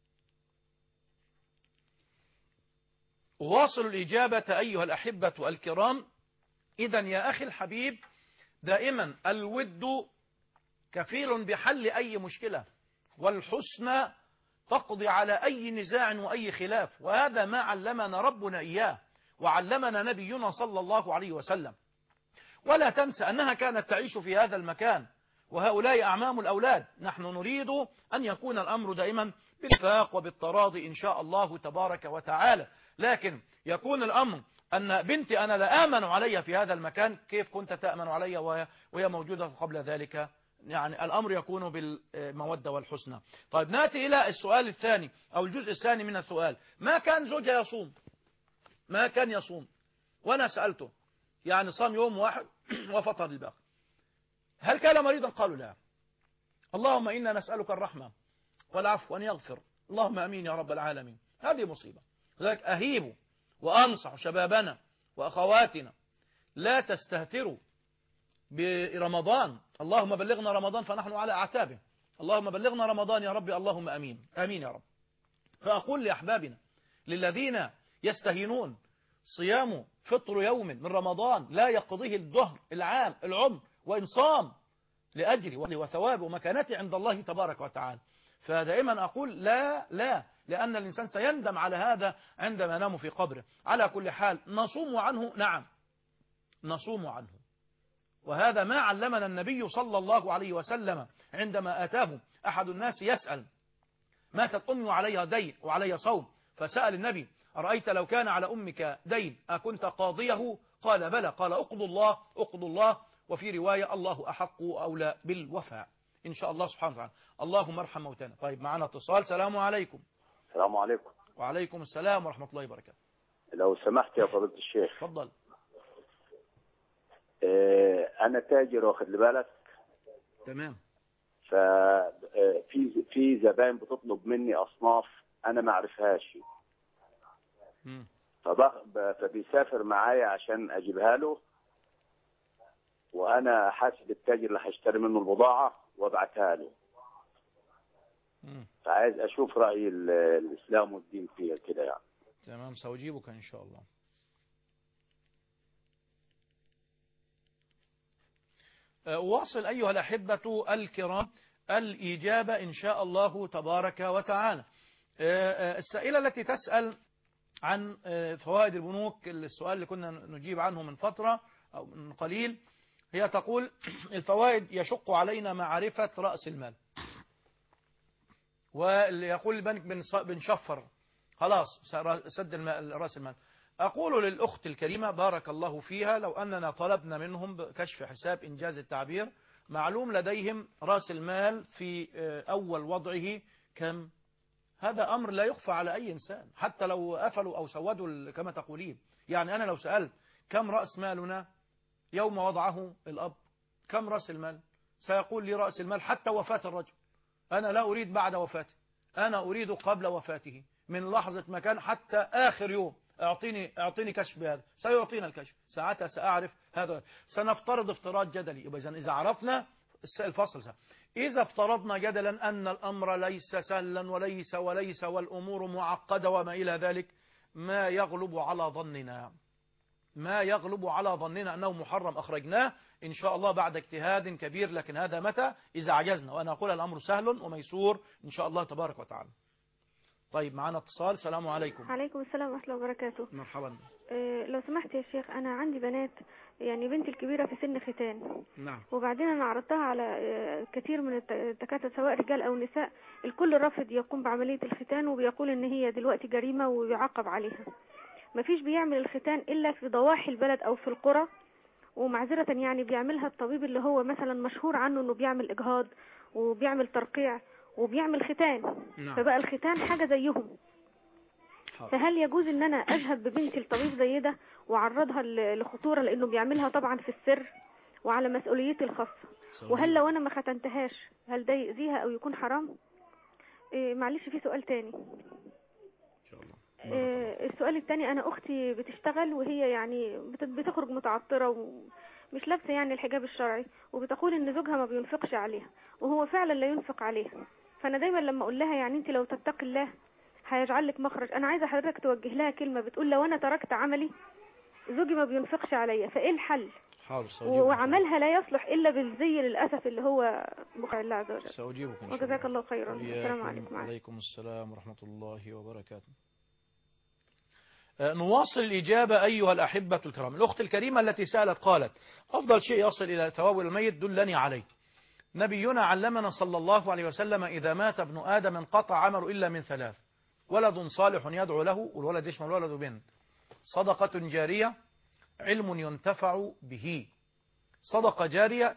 A: أواصل الإجابة أيها الأحبة الكرام. إذن يا أخي الحبيب، دائما الود كفيل بحل أي مشكلة، والحسنى تقضي على أي نزاع وأي خلاف، وهذا ما علمنا ربنا إياه وعلمنا نبينا صلى الله عليه وسلم. ولا تنسى أنها كانت تعيش في هذا المكان، وهؤلاء أعمام الأولاد. نحن نريد أن يكون الأمر دائما بالاتفاق وبالتراضي إن شاء الله تبارك وتعالى، لكن يكون الأمر أن بنتي أنا لا آمن عليها في هذا المكان، كيف كنت تأمن عليها وهي موجودة قبل ذلك؟ يعني الأمر يكون بالمودة والحسنى. طيب نأتي إلى السؤال الثاني أو الجزء الثاني من السؤال. ما كان زوجها يصوم؟ ما كان يصوم وأنا سألته، يعني صام يوم واحد وفطر الباقي، هل كان مريضا؟ قالوا لا. اللهم إنا نسألك الرحمة والعفو وأن يغفر، اللهم أمين يا رب العالمين. هذه مصيبة. لذلك أهيب وأنصح شبابنا وأخواتنا لا تستهتروا برمضان. اللهم بلغنا رمضان فنحن على أعتابه، اللهم بلغنا رمضان يا رب، اللهم أمين أمين يا رب. فأقول لأحبابنا للذين يستهينون صيام فطر يوم من رمضان لا يقضيه الدهر العام العمر، وإن صام لأجله وثوابه ومكانته عند الله تبارك وتعالى، فدائما أقول لا لا، لأن الإنسان سيندم على هذا عندما ينام في قبره. على كل حال نصوم عنه، نعم نصوم عنه، وهذا ما علمنا النبي صلى الله عليه وسلم عندما أتاه أحد الناس يسأل ماتت أمي وعليها دين وعلي صوم، فسأل النبي أرأيت لو كان على أمك دين أكنت قاضيه؟ قال بلى. قال اقضوا الله اقضوا الله، وفي رواية الله أحق أولى بالوفاء إن شاء الله سبحانه وتعالى. اللهم ارحم موتانا. طيب معنا اتصال. السلام عليكم.
G: السلام عليكم.
A: وعليكم السلام ورحمة الله وبركاته.
G: لو سمحت يا فضيلة الشيخ.
A: تفضل.
G: اه أنا تاجر واخد لي بالك.
A: تمام.
G: ففي في زباين بتطلب مني أصناف أنا ما أعرفهاش، فبيسافر معايا عشان أجيبها له، وأنا حاسب التاجر اللي هشتري منه البضاعة وابعتها له. مم. فعايز أشوف رأي الإسلام والدين فيها كده يعني.
A: تمام سأجيبك إن شاء الله. واصل أيها الأحبة الكرام الإجابة إن شاء الله تبارك وتعالى. السائلة التي تسأل عن فوائد البنوك، السؤال اللي كنا نجيب عنه من فترة أو من قليل، هي تقول الفوائد يشق علينا معرفة رأس المال، واللي يقول البنك بنشفر خلاص سد رأس المال. أقول للأخت الكريمة بارك الله فيها، لو أننا طلبنا منهم كشف حساب إنجاز التعبير، معلوم لديهم رأس المال في أول وضعه كم. هذا أمر لا يخفى على أي إنسان، حتى لو قفلوا أو سودوا كما تقولين. يعني أنا لو سألت كم رأس مالنا يوم وضعه الأب، كم رأس المال، سيقول لي رأس المال حتى وفاة الرجل. أنا لا أريد بعد وفاته، أنا أريد قبل وفاته، من لحظة ما كان حتى آخر يوم. أعطيني أعطيني كشف بهذا، سيعطينا الكشف، ساعتها سأعرف هذا. سنفترض افتراض جدلي، يبقى إذا عرفنا الفصل سهل. إذا افترضنا جدلا أن الأمر ليس سهلا وليس وليس والأمور معقدة وما إلى ذلك، ما يغلب على ظننا ما يغلب على ظننا أنه محرم أخرجناه إن شاء الله بعد اجتهاد كبير، لكن هذا متى؟ إذا عجزنا، وأنا أقول الأمر سهل وميسور إن شاء الله تبارك وتعالى. طيب معنا اتصال. السلام عليكم.
H: عليكم السلام ورحمة الله وبركاته.
A: مرحبا.
H: إيه لو سمحت يا شيخ، أنا عندي بنات، يعني بنتي الكبيرة في سن ختان.
A: نعم.
H: وبعدين أنا عرضتها على كثير من الدكاترة سواء رجال أو نساء، الكل رافض يقوم بعملية الختان وبيقول إن هي دلوقتي جريمة ويعاقب عليها. مفيش بيعمل الختان إلا في ضواحي البلد أو في القرى، ومعذرة يعني بيعملها الطبيب اللي هو مثلا مشهور عنه إنه بيعمل إجهاض وبيعمل ترقيع وبيعمل ختان. نعم. فبقى الختان حاجة زيهم. حاضر. فهل يجوز ان انا اذهب ببنتي لطبيب زي ده وعرضها ل- لخطورة لأنه بيعملها طبعا في السر وعلى مسؤوليتي الخاصة. وهل لو أنا ما ختنتهاش هل ده يأذيها أو يكون حرام؟ إيه معلش في سؤال تاني.
A: إن شاء الله.
H: إيه السؤال التاني، أنا أختي بتشتغل وهي يعني بت- بتخرج متعطرة ومش لابسة يعني الحجاب الشرعي، وبتقول إن زوجها ما بينفقش عليها وهو فعلا لا ينفق عليها. فأنا دايما لما أقول لها يعني أنت لو تتقي الله هيجعل لك مخرج، أنا عايزة حضرتك توجه لها كلمة بتقول لو أنا تركت عملي زوجي ما بينفقش عليا، فإيه الحل؟
A: حاضر سأجيبك.
H: وعملها لا يصلح إلا بالزي للأسف اللي هو بقع الله عز وجل.
A: سأجيبك إن شاء الله.
H: وجزاك الله خيرا. السلام عليكم.
A: وعليكم السلام ورحمة الله وبركاته. نواصل الإجابة أيها الأحبة الكرام. الأخت الكريمة التي سألت قالت أفضل شيء يصل إلى ثواب الميت دلني عليه. نبينا علمنا صلى الله عليه وسلم إذا مات ابن آدم انقطع عمله إلا من ثلاث: ولد صالح يدعو له، والولد يشمل ولد وبنت، صدقة جارية، علم ينتفع به. صدقة جارية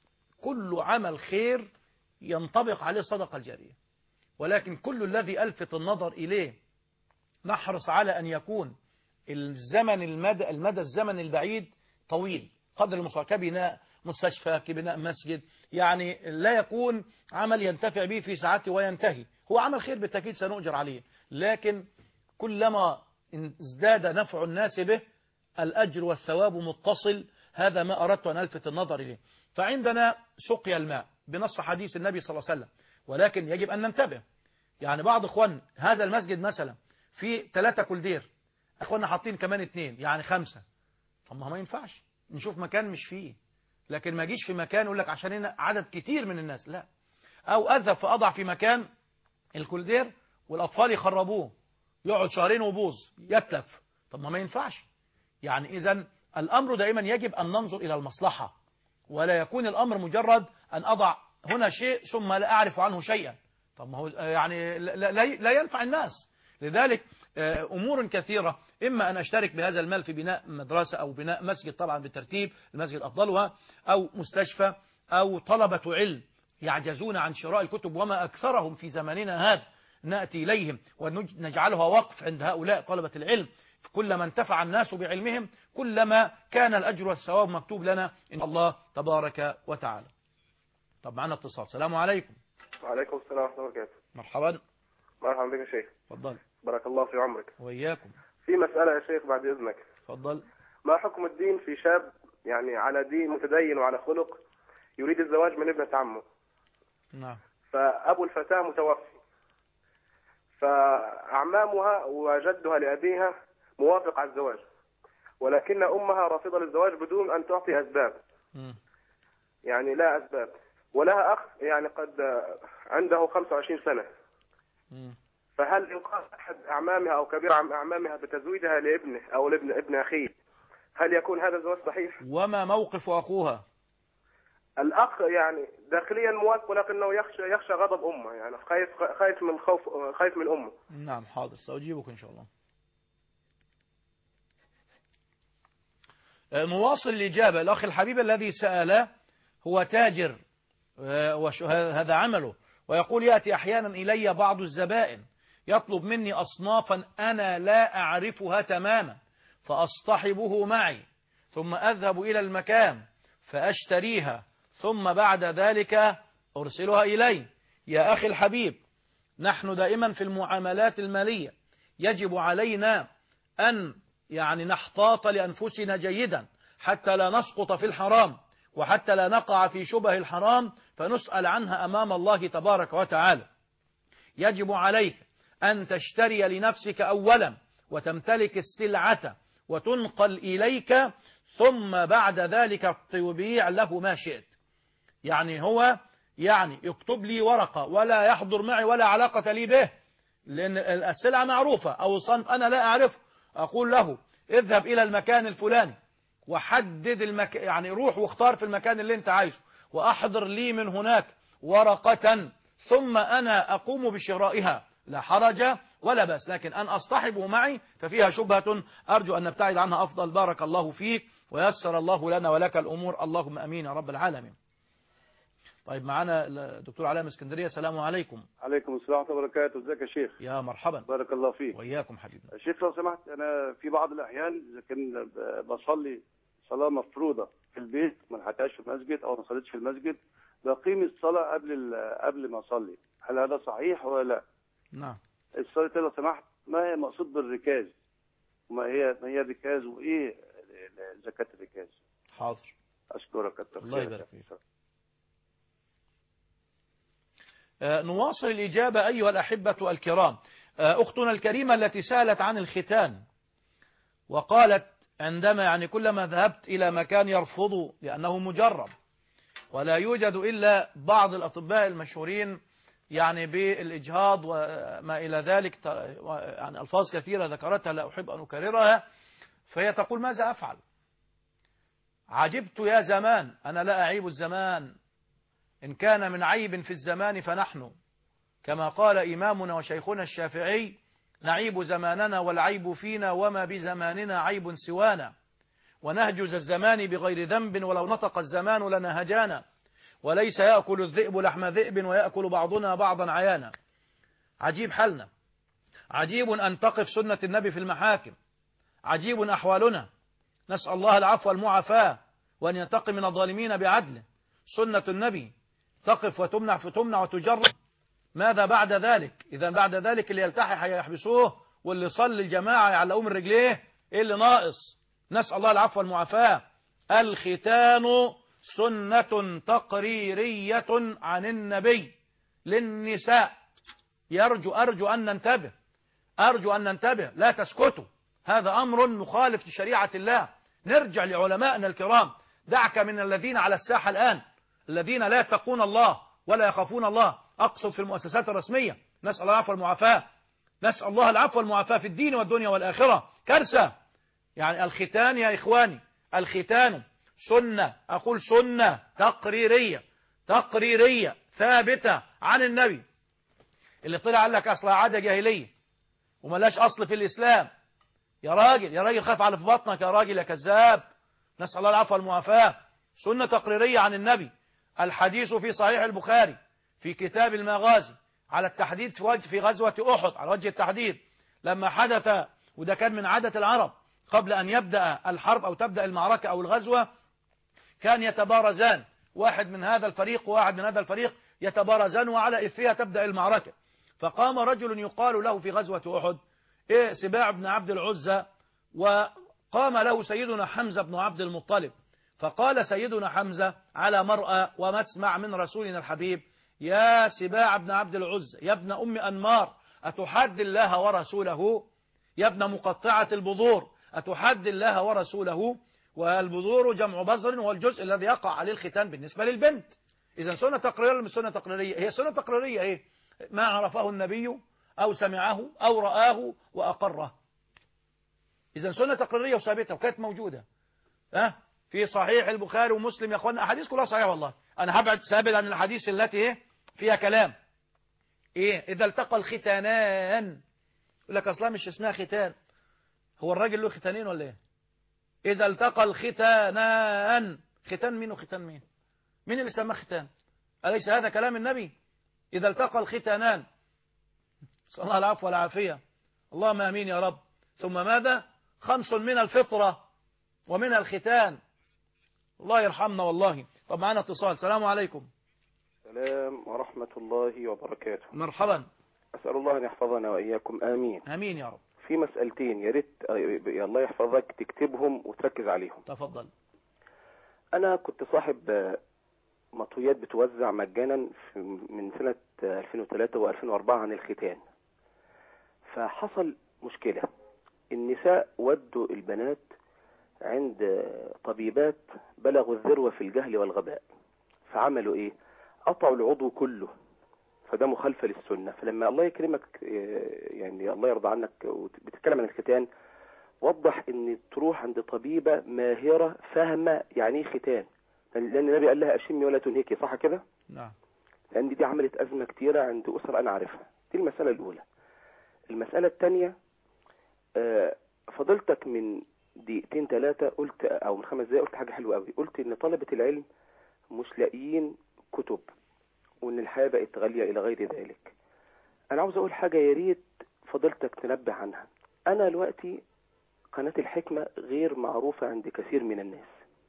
A: كل عمل خير ينطبق عليه صدقة الجارية، ولكن كل الذي ألفت النظر إليه نحرص على أن يكون الزمن المدى, المدى الزمن البعيد طويل قدر المستطاع، كبناء مستشفى، كبناء مسجد، يعني لا يكون عمل ينتفع به في ساعته وينتهي. هو عمل خير بالتأكيد سنؤجر عليه، لكن كلما ازداد نفع الناس به الأجر والثواب متصل. هذا ما أردت أن ألفت النظر إليه. فعندنا سقيا الماء بنص حديث النبي صلى الله عليه وسلم، ولكن يجب أن ننتبه. يعني بعض إخوان هذا المسجد مثلا في ثلاثة كولدير، إخواننا حاطين كمان اثنين يعني خمسة. طب ما ينفعش نشوف مكان مش فيه، لكن ما جيش في مكان يقول لك عشان هنا عدد كتير من الناس، لا. أو أذهب فأضع في مكان الكولدير والأطفال يخربوه، يقعد شهرين وبوظ يتلف. طب ما ينفعش. يعني إذن الأمر دائما يجب أن ننظر إلى المصلحة، ولا يكون الأمر مجرد أن أضع هنا شيء ثم لا أعرف عنه شيئا. طب ما هو يعني لا, لا, لا ينفع الناس. لذلك أمور كثيرة، إما أن أشترك بهذا المال في بناء مدرسة أو بناء مسجد، طبعا بالترتيب المسجد أفضلها، أو مستشفى، أو طلبة علم يعجزون عن شراء الكتب وما أكثرهم في زماننا هذا، نأتي إليهم ونجعلها وقف عند هؤلاء طلبة العلم. كلما انتفع الناس بعلمهم كلما كان الأجر والثواب مكتوب لنا إن الله تبارك وتعالى. طب معنا اتصال. السلام عليكم.
I: وعليكم السلام ورحمة الله وبركاته.
A: مرحبا.
I: مرحبا بك يا شيخ.
A: تفضل.
I: بارك الله في عمرك.
A: وإياكم.
I: في مسألة يا شيخ بعد إذنك.
A: تفضل.
I: ما حكم الدين في شاب يعني على دين متدين وعلى خلق يريد الزواج من ابنة عمه؟
A: نعم.
I: فأبو الفتاة متوفي، فأعمامها وجدها لأبيها موافق على الزواج، ولكن أمها رافضة للزواج بدون أن تعطي أسباب.
A: م.
I: يعني لا أسباب. ولها أخ يعني قد عنده خمسة وعشرين سنة.
A: م.
I: فهل إن قام أحد أعمامها أو كبير عن أعمامها بتزويدها لابنه أو لابن ابن أخيه، هل يكون هذا الزواج صحيح؟
A: وما موقف أخوها؟
I: الأخ يعني داخليا موافق، ولكنه يخشى يخشى غضب أمه، يعني خايف خايف من خوف خايف من أمه.
A: نعم حاضر سأجيبك إن شاء الله. نواصل الإجابة. الأخ الحبيب الذي سأل هو تاجر وهذا عمله، ويقول يأتي أحيانا إلي بعض الزبائن يطلب مني أصنافا أنا لا أعرفها تماما، فأصطحبه معي ثم أذهب إلى المكان فأشتريها، ثم بعد ذلك أرسلها إلي. يا أخي الحبيب، نحن دائما في المعاملات المالية يجب علينا أن يعني نحتاط لأنفسنا جيدا حتى لا نسقط في الحرام، وحتى لا نقع في شبه الحرام فنسأل عنها أمام الله تبارك وتعالى. يجب عليك أن تشتري لنفسك أولا وتمتلك السلعة وتنقل إليك، ثم بعد ذلك تبيع له ما شئت. يعني هو يعني يكتب لي ورقة ولا يحضر معي ولا علاقة لي به، لأن السلعة معروفة أو صنف أنا لا أعرفه، أقول له اذهب إلى المكان الفلاني وحدد المك... يعني روح واختار في المكان اللي انت عايزه وأحضر لي من هناك ورقة، ثم أنا أقوم بشرائها، لا حرج ولا بأس. لكن أن أصطحبه معي ففيها شبهة أرجو أن نبتعد عنها أفضل. بارك الله فيك ويسر الله لنا ولك الأمور، اللهم أمين يا رب العالمين. طيب معانا الدكتور علاء من اسكندريه. السلام عليكم.
J: عليكم السلام ورحمه الله وبركاته. ازيك يا شيخ؟
A: يا مرحبا.
J: بارك الله فيك.
A: واياكم حبيبنا.
J: شيخ لو سمحت، انا في بعض الاحيان اذا كان بصلي صلاه مفروضه في البيت ما لحقتهاش في المسجد او ما صليتش في المسجد، بقيم الصلاه قبل قبل ما اصلي، هل هذا صحيح ولا لا؟
A: نعم.
J: الصلاه لو سمحت، ما هي مقصود بالركاز؟ وما هي ما هي الركاز وايه زكاه الركاز؟
A: حاضر.
J: اشكرك كتر
A: الله يبارك فيك. نواصل الإجابة أيها الأحبة الكرام. أختنا الكريمة التي سألت عن الختان وقالت عندما يعني كلما ذهبت إلى مكان يرفض لأنه مجرب ولا يوجد إلا بعض الأطباء المشهورين يعني بالإجهاض وما إلى ذلك، يعني ألفاظ كثيرة ذكرتها لا أحب أن أكررها، فهي تقول ماذا أفعل؟ عجبت يا زمان، أنا لا أعيب الزمان، إن كان من عيب في الزمان فنحن كما قال إمامنا وشيخنا الشافعي نعيب زماننا والعيب فينا وما بزماننا عيب سوانا، ونهجز الزمان بغير ذنب ولو نطق الزمان لنهجانا، وليس يأكل الذئب لحم ذئب ويأكل بعضنا بعضا عيانا. عجيب حالنا، عجيب أن تقف سنة النبي في المحاكم، عجيب أحوالنا، نسأل الله العفو والمعافاة وأن ينتقم من الظالمين بعدله. سنة النبي تقف وتمنع فتمنع وتجرب، ماذا بعد ذلك؟ إذا بعد ذلك اللي يلتحي هيحبسوه، واللي صلي الجماعة يعلقوه من رجليه، إيه اللي ناقص؟ نسأل الله العفو والمعافاة. الختان سنة تقريرية عن النبي للنساء، يرجو أرجو أن ننتبه، أرجو أن ننتبه، لا تسكتوا، هذا أمر مخالف لشريعة الله. نرجع لعلمائنا الكرام، دعك من الذين على الساحة الآن الذين لا يتقون الله ولا يخافون الله، أقصد في المؤسسات الرسمية، نسأل الله العفو والمعافاة، نسأل الله العفو والمعافاة في الدين والدنيا والآخرة. كارثة. يعني الختان يا إخواني، الختان سنة، أقول سنة تقريرية تقريرية ثابتة عن النبي. اللي طلع قال لك أصلها عادة جاهلية وملاش أصل في الإسلام، يا راجل يا راجل خاف على في بطنك يا راجل يا كذاب. نسأل الله العفو والمعافاة. سنة تقريرية عن النبي. الحديث في صحيح البخاري في كتاب المغازي على التحديد في وجه في غزوة أحد، على وجه التحديد لما حدث، وده كان من عادة العرب قبل أن يبدأ الحرب أو تبدأ المعركة أو الغزوة، كان يتبارزان، واحد من هذا الفريق وواحد من هذا الفريق يتبارزان وعلى إثرها تبدأ المعركة. فقام رجل يقال له في غزوة أحد إيه سباع بن عبد العزة، وقام له سيدنا حمزة بن عبد المطلب، فقال سيدنا حمزة على مرأى ومسمع من رسولنا الحبيب: يا سباع بن عبد العزة، يا ابن أم أنمار، أتحد الله ورسوله؟ يا ابن مقطعة البذور، أتحد الله ورسوله؟ والبذور جمع بذر والجزء الذي يقع عليه الختان بالنسبة للبنت. إذا سنة تقريرية من سنة تقريرية، هي سنة تقريرية إيه؟ ما عرفه النبي أو سمعه أو رآه وأقره. إذا سنة تقريرية وثابتة وكانت موجودة أه؟ في صحيح البخاري ومسلم يا أخوانا، أحاديث كلها صحيحة والله. أنا هبعد سابد عن الحديث التي إيه فيها كلام. إيه إذا التقى الختانان، يقول لك أصلا مش اسمها ختان، هو الراجل له ختانين ولا إيه؟ إذا التقى الختانان، ختان مين وختان مين؟ مين اللي سماه ختان؟ أليس هذا كلام النبي؟ إذا التقى الختانان، صلى الله العفو والعافية، اللهم آمين يا رب. ثم ماذا؟ خمس من الفطرة ومن الختان. الله يرحمنا والله. طب معنا اتصال. السلام عليكم.
K: السلام ورحمة الله وبركاته.
A: مرحبا.
K: أسأل الله أن يحفظنا وإياكم. آمين
A: آمين يا رب.
K: في مسألتين يا ريت يا الله يحفظك تكتبهم وتركز عليهم.
A: تفضل.
K: أنا كنت صاحب مطويات بتوزع مجانا من سنة ألفين وثلاثة وألفين وأربعة عن الختان، فحصل مشكلة. النساء ودوا البنات عند طبيبات بلغوا الذروة في الجهل والغباء، فعملوا ايه؟ قطعوا العضو كله، فده مخالفة للسنة. فلما الله يكرمك يعني الله يرضى عنك بتتكلم عن الختان، وضح ان تروح عند طبيبة ماهرة فاهمة يعني ايه ختان، لان النبي قال لها اشمي ولا تنهكي، صح كده؟
A: نعم.
K: لان دي عملت ازمة كتيرة عند اسر انا عارفها. دي المسألة الاولى. المسألة الثانية، فضلتك من دقيقتين ثلاثة قلت او من خمس دقايق قلت حاجة حلوة قوي، قلت ان طلبة العلم مش لاقيين كتب وان الحياة بقت غالية الى غير ذلك. انا عاوز اقول حاجة يا ريت فضلتك تنبه عنها. انا دلوقتي قناة الحكمة غير معروفة عند كثير من الناس،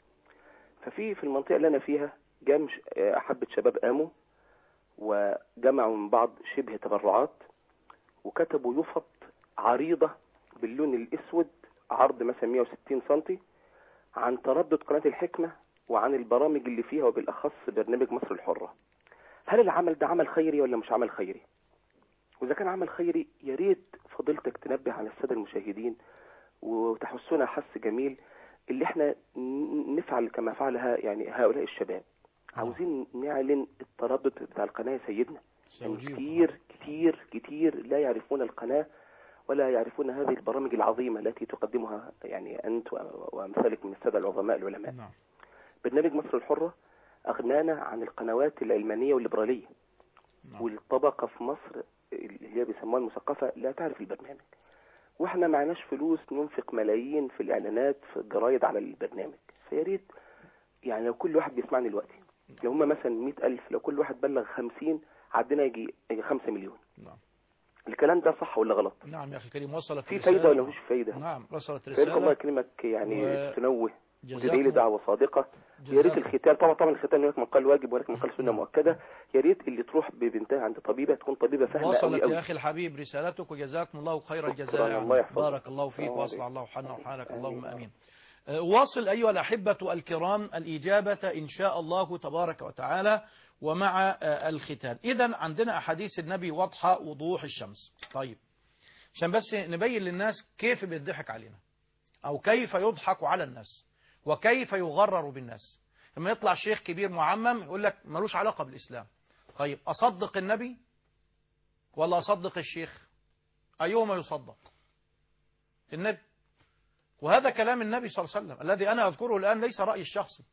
K: ففي في المنطقة اللي انا فيها جام حبة شباب قاموا وجمعوا من بعض شبه تبرعات وكتبوا يفط عريضة باللون الاسود عرض مثلا مئة وستين سنتي عن تردد قناة الحكمة وعن البرامج اللي فيها وبالاخص برنامج مصر الحرة. هل العمل ده عمل خيري ولا مش عمل خيري؟ واذا كان عمل خيري يا ريت فضيلتك تنبه على السادة المشاهدين وتحسنا حس جميل اللي احنا نفعل كما فعلها يعني هؤلاء الشباب. عاوزين نعلن التردد بتاع القناة يا سيدنا، يعني كتير كتير كتير لا يعرفون القناة ولا يعرفون هذه البرامج العظيمة التي تقدمها يعني أنت وأمثالك من السادة العظماء العلماء. نعم. برنامج مصر الحرة أغنانا عن القنوات العلمانية والليبرالية. نعم. والطبقة في مصر اللي هي بيسموها المثقفة لا تعرف البرنامج، واحنا معناش فلوس ننفق ملايين في الإعلانات في الجرايد على البرنامج. فياريت يعني لو كل واحد بيسمعني دلوقتي لو هم مثلا مئة ألف، لو كل واحد بلغ خمسين عدنا يجي يجي خمسة مليون. نعم. الكلام ده صح ولا غلط؟
A: نعم يا أخي الكريم، وصلت
K: في فايدة ولا مفيش فايدة؟
A: نعم وصلت رسالة.
K: الله يكرمك يعني و... تنوه وتدعي لي
A: جزاكم
K: دعوة صادقة. يا ريت الختان طبعا طبعا الختان هناك مقال واجب ولكن مقال سنة مؤكدة. يا ريت اللي تروح ببنتها عند طبيبة تكون طبيبة فاهمة قوي
A: وصلت
K: قوي.
A: يا أخي الحبيب رسالتك وجزاكم الله خير الجزاء. يعني بارك الله فيك وأصلح الله حالنا وحالك، اللهم أمين. واصل أيها الأحبة الكرام الإجابة إن شاء الله تبارك وتعالى ومع الختان. إذن عندنا أحاديث النبي واضحة وضوح الشمس. طيب عشان بس نبين للناس كيف بيضحك علينا أو كيف يضحك على الناس وكيف يغرر بالناس. لما يطلع شيخ كبير معمم يقول لك ملوش علاقة بالإسلام. طيب أصدق النبي ولا أصدق الشيخ؟ أيهما يصدق؟ النبي. وهذا كلام النبي صلى الله عليه وسلم الذي أنا أذكره الآن ليس رأي الشخصي،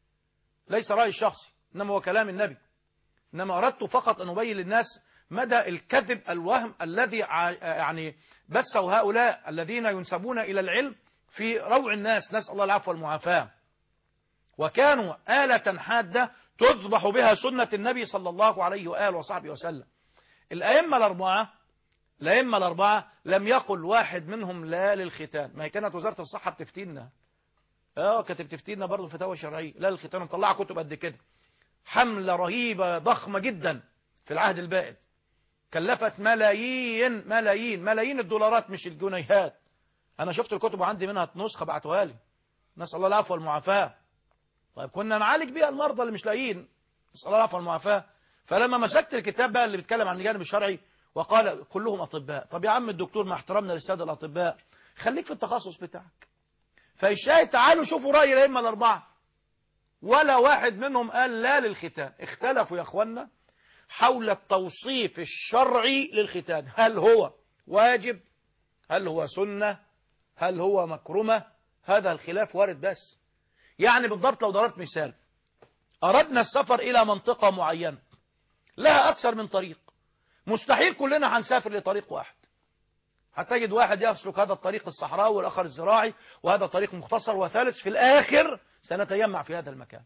A: ليس رأي الشخصي، إنما هو كلام النبي. إنما أردت فقط أن أبين للناس مدى الكذب الوهم الذي يعني بثه هؤلاء الذين ينسبون إلى العلم في روع الناس، نسأل الله العفو والمعافاة. وكانوا آلة حادة تذبح بها سنة النبي صلى الله عليه وآله وصحبه وسلم. الأئمة الأربعة الأئمة الأربعة لم يقل واحد منهم لا للختان. ما هي كانت وزارة الصحة بتفتينا، اه كانت بتفتينا برضه فتاوى شرعية لا للختان، ومطلعها كتب قد كده، حملة رهيبة ضخمة جدا في العهد البائد كلفت ملايين ملايين ملايين الدولارات مش الجنيهات. أنا شفت الكتب وعندي منها نسخة بعتوها لي، نسأل الله العفو والمعافاة. طيب كنا نعالج بيها المرضى اللي مش لاقيين، نسأل الله العفو والمعافاة. فلما مسكت الكتاب بقى اللي بيتكلم عن الجانب الشرعي وقال كلهم أطباء، طب يا عم الدكتور مع احترامنا للسادة الأطباء خليك في التخصص بتاعك. فالشاهد تعالوا شوفوا رأي الأئمة الأربعة، ولا واحد منهم قال لا للختان. اختلفوا يا أخوانا حول التوصيف الشرعي للختان، هل هو واجب، هل هو سنة، هل هو مكرمة. هذا الخلاف وارد. بس يعني بالضبط لو ضربت مثال، أردنا السفر إلى منطقة معينة لها أكثر من طريق، مستحيل كلنا هنسافر لطريق واحد. هتجد واحد يسلك هذا الطريق الصحراوي والآخر الزراعي وهذا طريق مختصر وثالث، في الآخر سنتجمع في هذا المكان.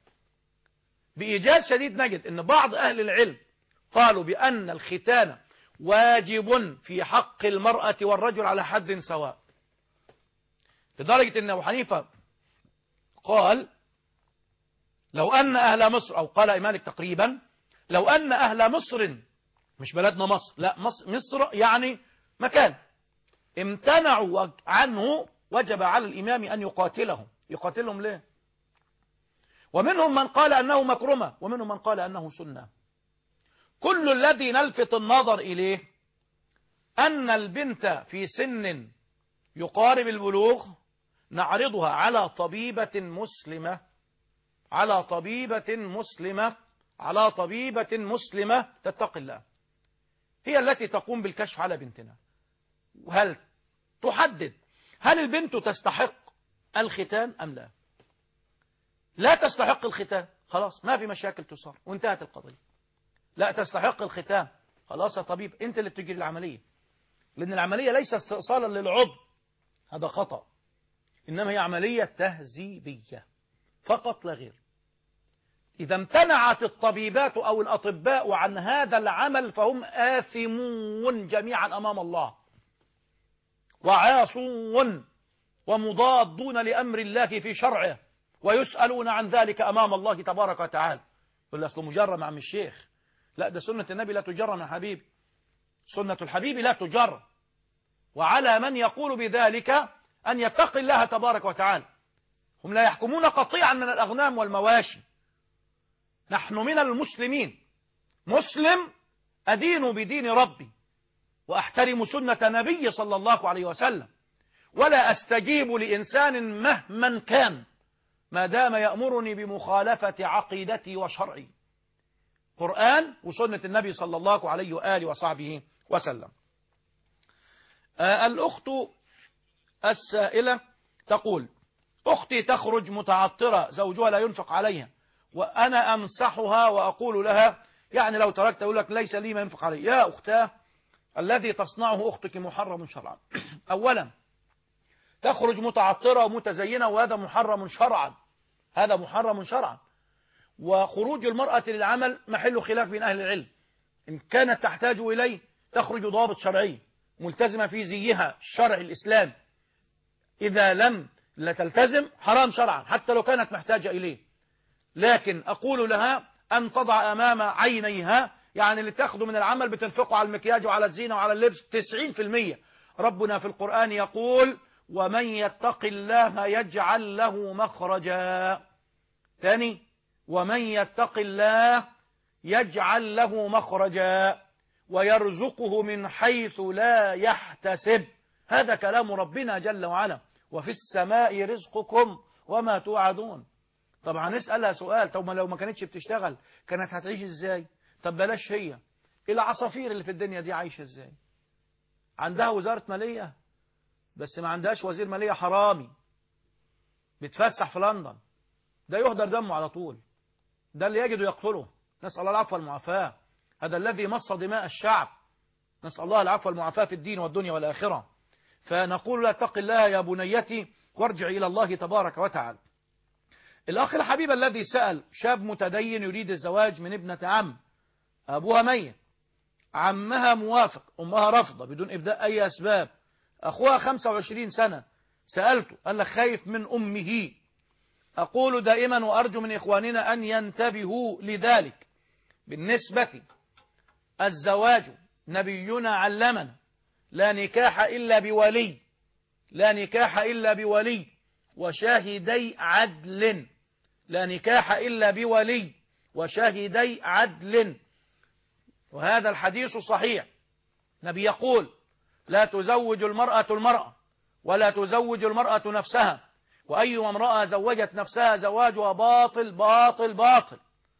A: بإيجاز شديد نجد أن بعض أهل العلم قالوا بأن الختان واجب في حق المرأة والرجل على حد سواء، لدرجة أن أبو حنيفة قال لو أن أهل مصر، أو قال مالك تقريبا، لو أن أهل مصر، مش بلدنا مصر، لا مصر, مصر يعني مكان، امتنعوا عنه وجب على الإمام أن يقاتلهم. يقاتلهم ليه؟ ومنهم من قال أنه مكرمة ومنهم من قال أنه سنة. كل الذي نلفت النظر إليه أن البنت في سن يقارب البلوغ نعرضها على طبيبة مسلمة على طبيبة مسلمة على طبيبة مسلمة تتقي الله، هي التي تقوم بالكشف على بنتنا. وهل تحدد هل البنت تستحق الختان أم لا؟ لا تستحق الختان، خلاص ما في مشاكل تصار وانتهت القضية. لا تستحق الختان، خلاص يا طبيب انت اللي بتجري العملية، لأن العملية ليست استئصالا للعضو، هذا خطأ، إنما هي عملية تهذيبية فقط لا غير. إذا امتنعت الطبيبات أو الأطباء عن هذا العمل فهم آثمون جميعا أمام الله، وعاصون ومضادون لأمر الله في شرعه، ويسألون عن ذلك أمام الله تبارك وتعالى. يقول أصله مجرم عم الشيخ. لا، ده سنة النبي لا تجرم يا حبيبي، سنة الحبيب لا تجرم. وعلى من يقول بذلك أن يتقي الله تبارك وتعالى. هم لا يحكمون قطيعا من الأغنام والمواشي، نحن من المسلمين، مسلم أدين بدين ربي وأحترم سنة نبي صلى الله عليه وسلم، ولا أستجيب لإنسان مهما كان ما دام يأمرني بمخالفة عقيدتي وشرعي، قرآن وسنة النبي صلى الله عليه وآله وصحبه وسلم. آه الأخت السائلة تقول: أختي تخرج متعطرة، زوجها لا ينفق عليها، وأنا أمسحها وأقول لها يعني لو تركت أقول لك ليس لي ما ينفق علي. يا أختاه، الذي تصنعه أختك محرم شرعا. أولا تخرج متعطرة ومتزينة وهذا محرم شرعا، هذا محرم شرعا. وخروج المرأة للعمل محل خلاف بين أهل العلم، إن كانت تحتاج إليه تخرج ضابط شرعي ملتزمة في زيها الشرع الإسلام، إذا لم لا تلتزم حرام شرعا حتى لو كانت محتاجة إليه. لكن أقول لها أن تضع أمام عينيها، يعني اللي تاخده من العمل بتنفقه على المكياج وعلى الزينة وعلى اللبس تسعين في المية. ربنا في القرآن يقول: ومن يتق الله يجعل له مخرجا. ثاني: ومن يتق الله يجعل له مخرجا ويرزقه من حيث لا يحتسب. هذا كلام ربنا جل وعلا. وفي السماء رزقكم وما توعدون. طبعا نسألها سؤال: طب ما لو ما كانتش بتشتغل كانت هتعيش ازاي؟ طب بلاش هي، العصافير اللي في الدنيا دي عايشة ازاي؟ عندها وزارة مالية بس ما عندهاش وزير مالية حرامي بيتفسح في لندن، ده يهدر دمه على طول، ده اللي يجد يقتله. نسأل الله العفو والمعافاة. هذا الذي مص دماء الشعب، نسأل الله العفو والمعافاة في الدين والدنيا والآخرة. فنقول لا اتق الله يا بنيتي وارجع إلى الله تبارك وتعالى. الأخ الحبيب الذي سأل: شاب متدين يريد الزواج من ابنة عم، أبوها ميت، عمها موافق، أمها رفضة بدون إبداء أي أسباب، أخوها خمسة وعشرين سنة. سألته قال لك خايف من أمه. أقول دائما وأرجو من إخواننا أن ينتبهوا لذلك. بالنسبة الزواج نبينا علمنا: لا نكاح إلا بولي، لا نكاح إلا بولي وشاهدي عدل، لا نكاح إلا بولي وشاهدي عدل. وهذا الحديث صحيح. نبي يقول: لا تزوج المرأة المرأة ولا تزوج المرأة نفسها، وأي امرأة زوجت نفسها زواجها باطل باطل باطل.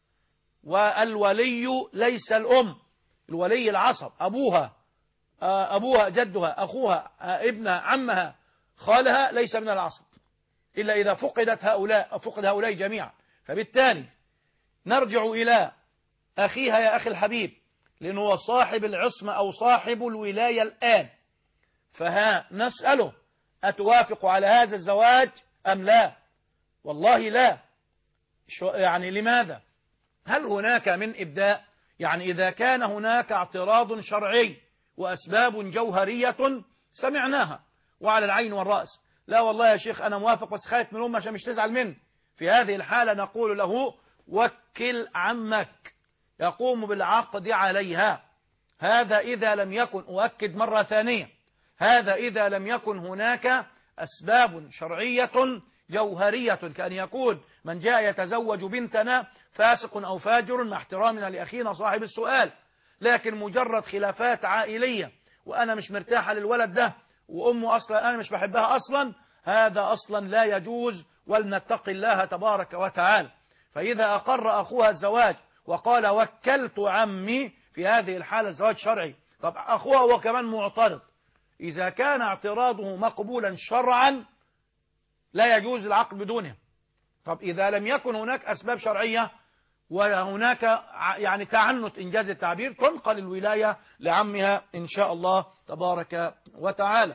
A: والولي ليس الأم، الولي العصب، أبوها أبوها جدها أخوها ابنها عمها خالها ليس من العصب إلا إذا فقدت هؤلاء فقد هؤلاء جميعا. فبالتالي نرجع إلى أخيها يا أخي الحبيب، لأنه هو صاحب العصمة أو صاحب الولاية الآن. فها نسأله: أتوافق على هذا الزواج أم لا؟ والله لا. يعني لماذا؟ هل هناك من إبداء؟ يعني إذا كان هناك اعتراض شرعي وأسباب جوهرية سمعناها وعلى العين والرأس، لا والله يا شيخ أنا موافق بس خايف من أمه عشان مش تزعل مني، في هذه الحالة نقول له: وكل عمك يقوم بالعقد عليها. هذا إذا لم يكن، أؤكد مرة ثانية، هذا إذا لم يكن هناك أسباب شرعية جوهرية، كأن يكون من جاء يتزوج بنتنا فاسق أو فاجر، مع احترامنا لأخينا صاحب السؤال، لكن مجرد خلافات عائلية وأنا مش مرتاحة للولد ده وأمه أصلا أنا مش بحبها أصلا، هذا أصلا لا يجوز. ولنتق الله تبارك وتعالى. فإذا أقر أخوها الزواج وقال وكلت عمي، في هذه الحالة الزواج شرعي. طب أخوها هو كمان معترض، إذا كان اعتراضه مقبولا شرعا لا يجوز العقد بدونه. طب إذا لم يكن هناك أسباب شرعية وهناك يعني تعنت إنجاز التعبير، تنقل الولاية لعمها إن شاء الله تبارك وتعالى.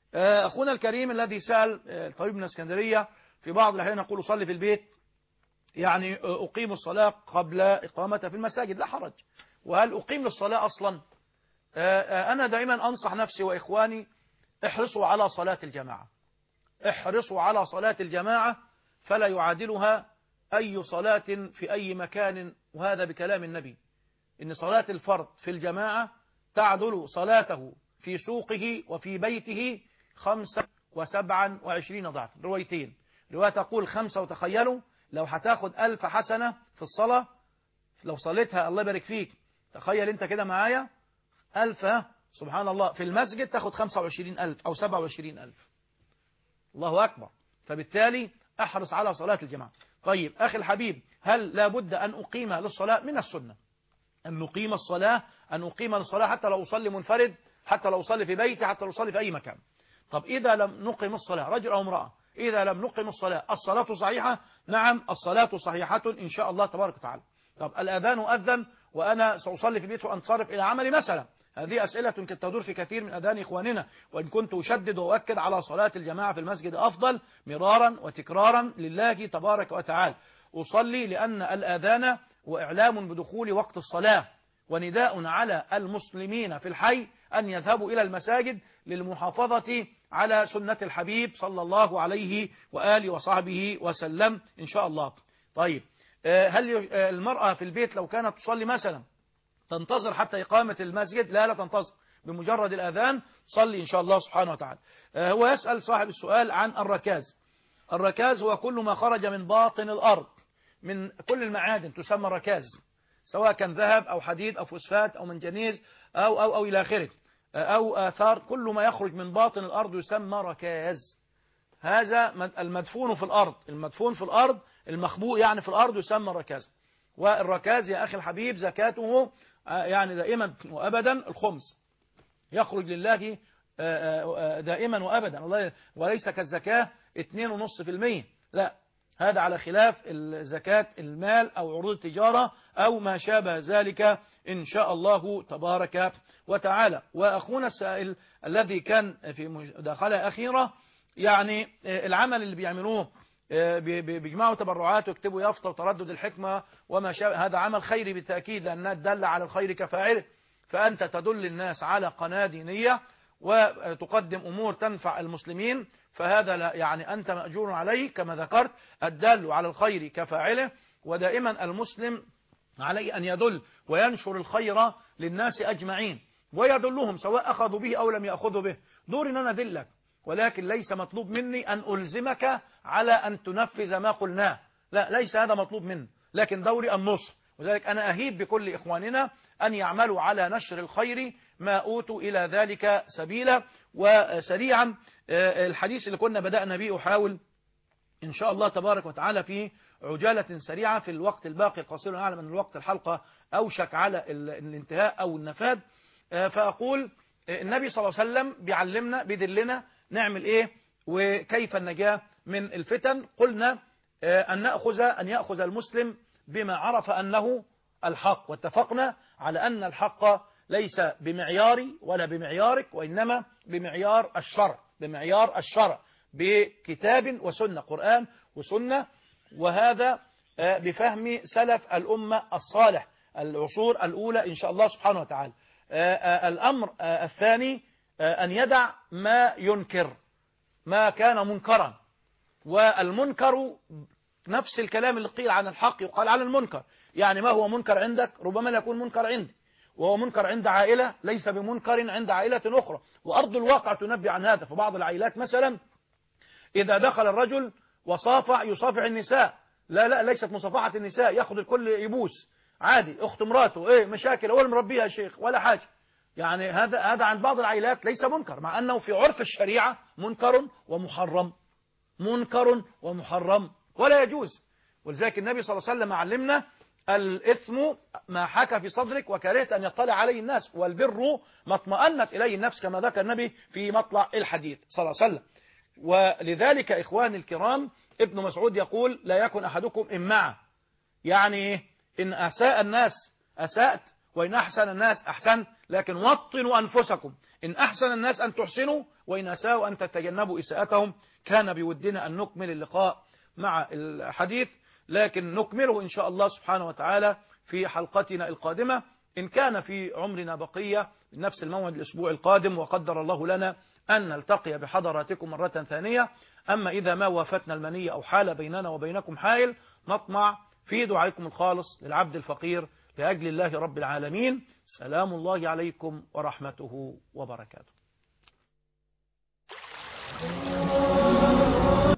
A: أخونا الكريم الذي سأل، الطبيب من اسكندرية، في بعض الأحيان يقول صلي في البيت يعني أقيم الصلاة قبل إقامتها في المساجد، لا حرج. وهل أقيم للصلاة أصلا؟ أنا دائما أنصح نفسي وإخواني احرصوا على صلاة الجماعة، احرصوا على صلاة الجماعة، فلا يعادلها أي صلاة في أي مكان. وهذا بكلام النبي إن صلاة الفرد في الجماعة تعدل صلاته في سوقه وفي بيته خمسة وسبعا وعشرين ضعف. روايتين، رواية تقول خمسة، وتخيلوا لو هتاخد ألف حسنة في الصلاة، لو صليتها الله يبارك فيك، تخيل انت كده معايا ألف، سبحان الله، في المسجد تاخد خمسة وعشرين ألف أو سبعة وعشرين ألف. الله أكبر. فبالتالي أحرص على صلاة الجماعة. طيب أخي الحبيب، هل لابد أن أقيم للصلاة؟ من السنة أن نقيم الصلاة، أن أقيم للصلاة حتى لو أصلي منفرد، حتى لو أصلي في بيتي، حتى لو أصلي في أي مكان. طب إذا لم نقيم الصلاة، رجل أو امرأة، إذا لم نقيم الصلاة الصلاة صحيحة؟ نعم الصلاة صحيحة إن شاء الله تبارك وتعالى. طب الأذان أذن وأنا سأصلي في البيت وأنصرف إلى عملي مثلا، هذه أسئلة كانت تدور في كثير من أذان إخواننا، وإن كنت أشدد وأؤكد على صلاة الجماعة في المسجد أفضل مرارا وتكرارا لله تبارك وتعالى. أصلي لأن الأذان وإعلام بدخول وقت الصلاة ونداء على المسلمين في الحي أن يذهبوا إلى المساجد للمحافظة على سنة الحبيب صلى الله عليه وآله وصحبه وسلم إن شاء الله. طيب هل المرأة في البيت لو كانت تصلي مثلا تنتظر حتى إقامة المسجد؟ لا لا تنتظر، بمجرد الأذان صلي إن شاء الله سبحانه وتعالى. هو يسأل صاحب السؤال عن الركاز. الركاز هو كل ما خرج من باطن الأرض، من كل المعادن تسمى ركاز، سواء كان ذهب أو حديد أو فوسفات أو منجنيز أو أو أو إلى آخره، أو آثار، كل ما يخرج من باطن الأرض يسمى ركاز. هذا المدفون في الأرض، المدفون في الأرض، المخبوء يعني في الأرض، يسمى ركاز. والركاز يا أخي الحبيب زكاته يعني دائما وأبدا الخمس، يخرج لله دائما وأبدا، وليس كالزكاة اثنين ونص في المية، لا، هذا على خلاف الزكاة المال أو عروض التجارة أو ما شابه ذلك إن شاء الله تبارك وتعالى. وأخونا السائل الذي كان في مداخلة أخيرة، يعني العمل اللي بيعملوه بيجمعوا تبرعات ويكتبوا يافطة وتردد الحكمة وما شابه، هذا عمل خيري بالتأكيد، لأنها تدل على الخير كفاعله. فأنت تدل الناس على قناة دينية وتقدم أمور تنفع المسلمين، فهذا لا يعني أنت مأجور عليه كما ذكرت، الدال على الخير كفاعله. ودائما المسلم عليه أن يدل وينشر الخير للناس أجمعين، ويدلهم سواء أخذوا به أو لم يأخذوا به. دوري أن أنا أدلك، ولكن ليس مطلوب مني أن ألزمك على أن تنفذ ما قلناه، لا، ليس هذا مطلوب مني، لكن دوري النصح. وذلك أنا أهيب بكل إخواننا أن يعملوا على نشر الخير ما أوتوا إلى ذلك سبيلا. وسريعا الحديث اللي كنا بدأنا به أحاول إن شاء الله تبارك وتعالى في عجالة سريعة في الوقت الباقي القصير، أعلم أن الوقت الحلقة أوشك على الانتهاء أو النفاذ. فأقول النبي صلى الله عليه وسلم بيعلمنا بيدلنا نعمل إيه وكيف النجاة من الفتن. قلنا أن نأخذ أن يأخذ المسلم بما عرف أنه الحق، واتفقنا على أن الحق ليس بمعياري ولا بمعيارك، وإنما بمعيار الشرع، بمعيار الشرع بكتاب وسنة، قرآن وسنة، وهذا بفهم سلف الأمة الصالح العصور الأولى إن شاء الله سبحانه وتعالى. الأمر الثاني أن يدع ما ينكر، ما كان منكرا، والمنكر نفس الكلام اللي قيل عن الحق يقال على المنكر. يعني ما هو منكر عندك ربما لا يكون منكر عندي، وهو منكر عند عائلة ليس بمنكر عند عائلة أخرى، وأرض الواقع تنبي عن هذا. فبعض العائلات مثلا إذا دخل الرجل وصافع يصافح النساء، لا لا ليست مصافحة النساء، ياخذ الكل يبوس عادي، أخت مراته إيه مشاكل أول مربيها يا شيخ ولا حاجة. يعني هذا هذا عند بعض العائلات ليس منكر، مع أنه في عرف الشريعة منكر ومحرم، منكر ومحرم ولا يجوز. ولذلك النبي صلى الله عليه وسلم علمنا الإثم ما حكى في صدرك وكرهت أن يطلع عليه الناس، والبر ما اطمأنت إليه النفس، كما ذكر النبي في مطلع الحديث صلى الله عليه وسلم. ولذلك إخواني الكرام ابن مسعود يقول لا يكن أحدكم إمعة، يعني إن أساء الناس أسأت وإن أحسن الناس أحسن، لكن وطنوا أنفسكم، إن أحسن الناس أن تحسنوا وإن أساءوا أن تتجنبوا إساءتهم. كان بودنا أن نكمل اللقاء مع الحديث، لكن نكمله إن شاء الله سبحانه وتعالى في حلقتنا القادمة إن كان في عمرنا بقية نفس الموعد الأسبوع القادم، وقدر الله لنا أن نلتقي بحضراتكم مرة ثانية. أما إذا ما وافتنا المنية أو حال بيننا وبينكم حائل، نطمع في دعائكم الخالص للعبد الفقير لأجل الله رب العالمين. سلام الله عليكم ورحمته وبركاته.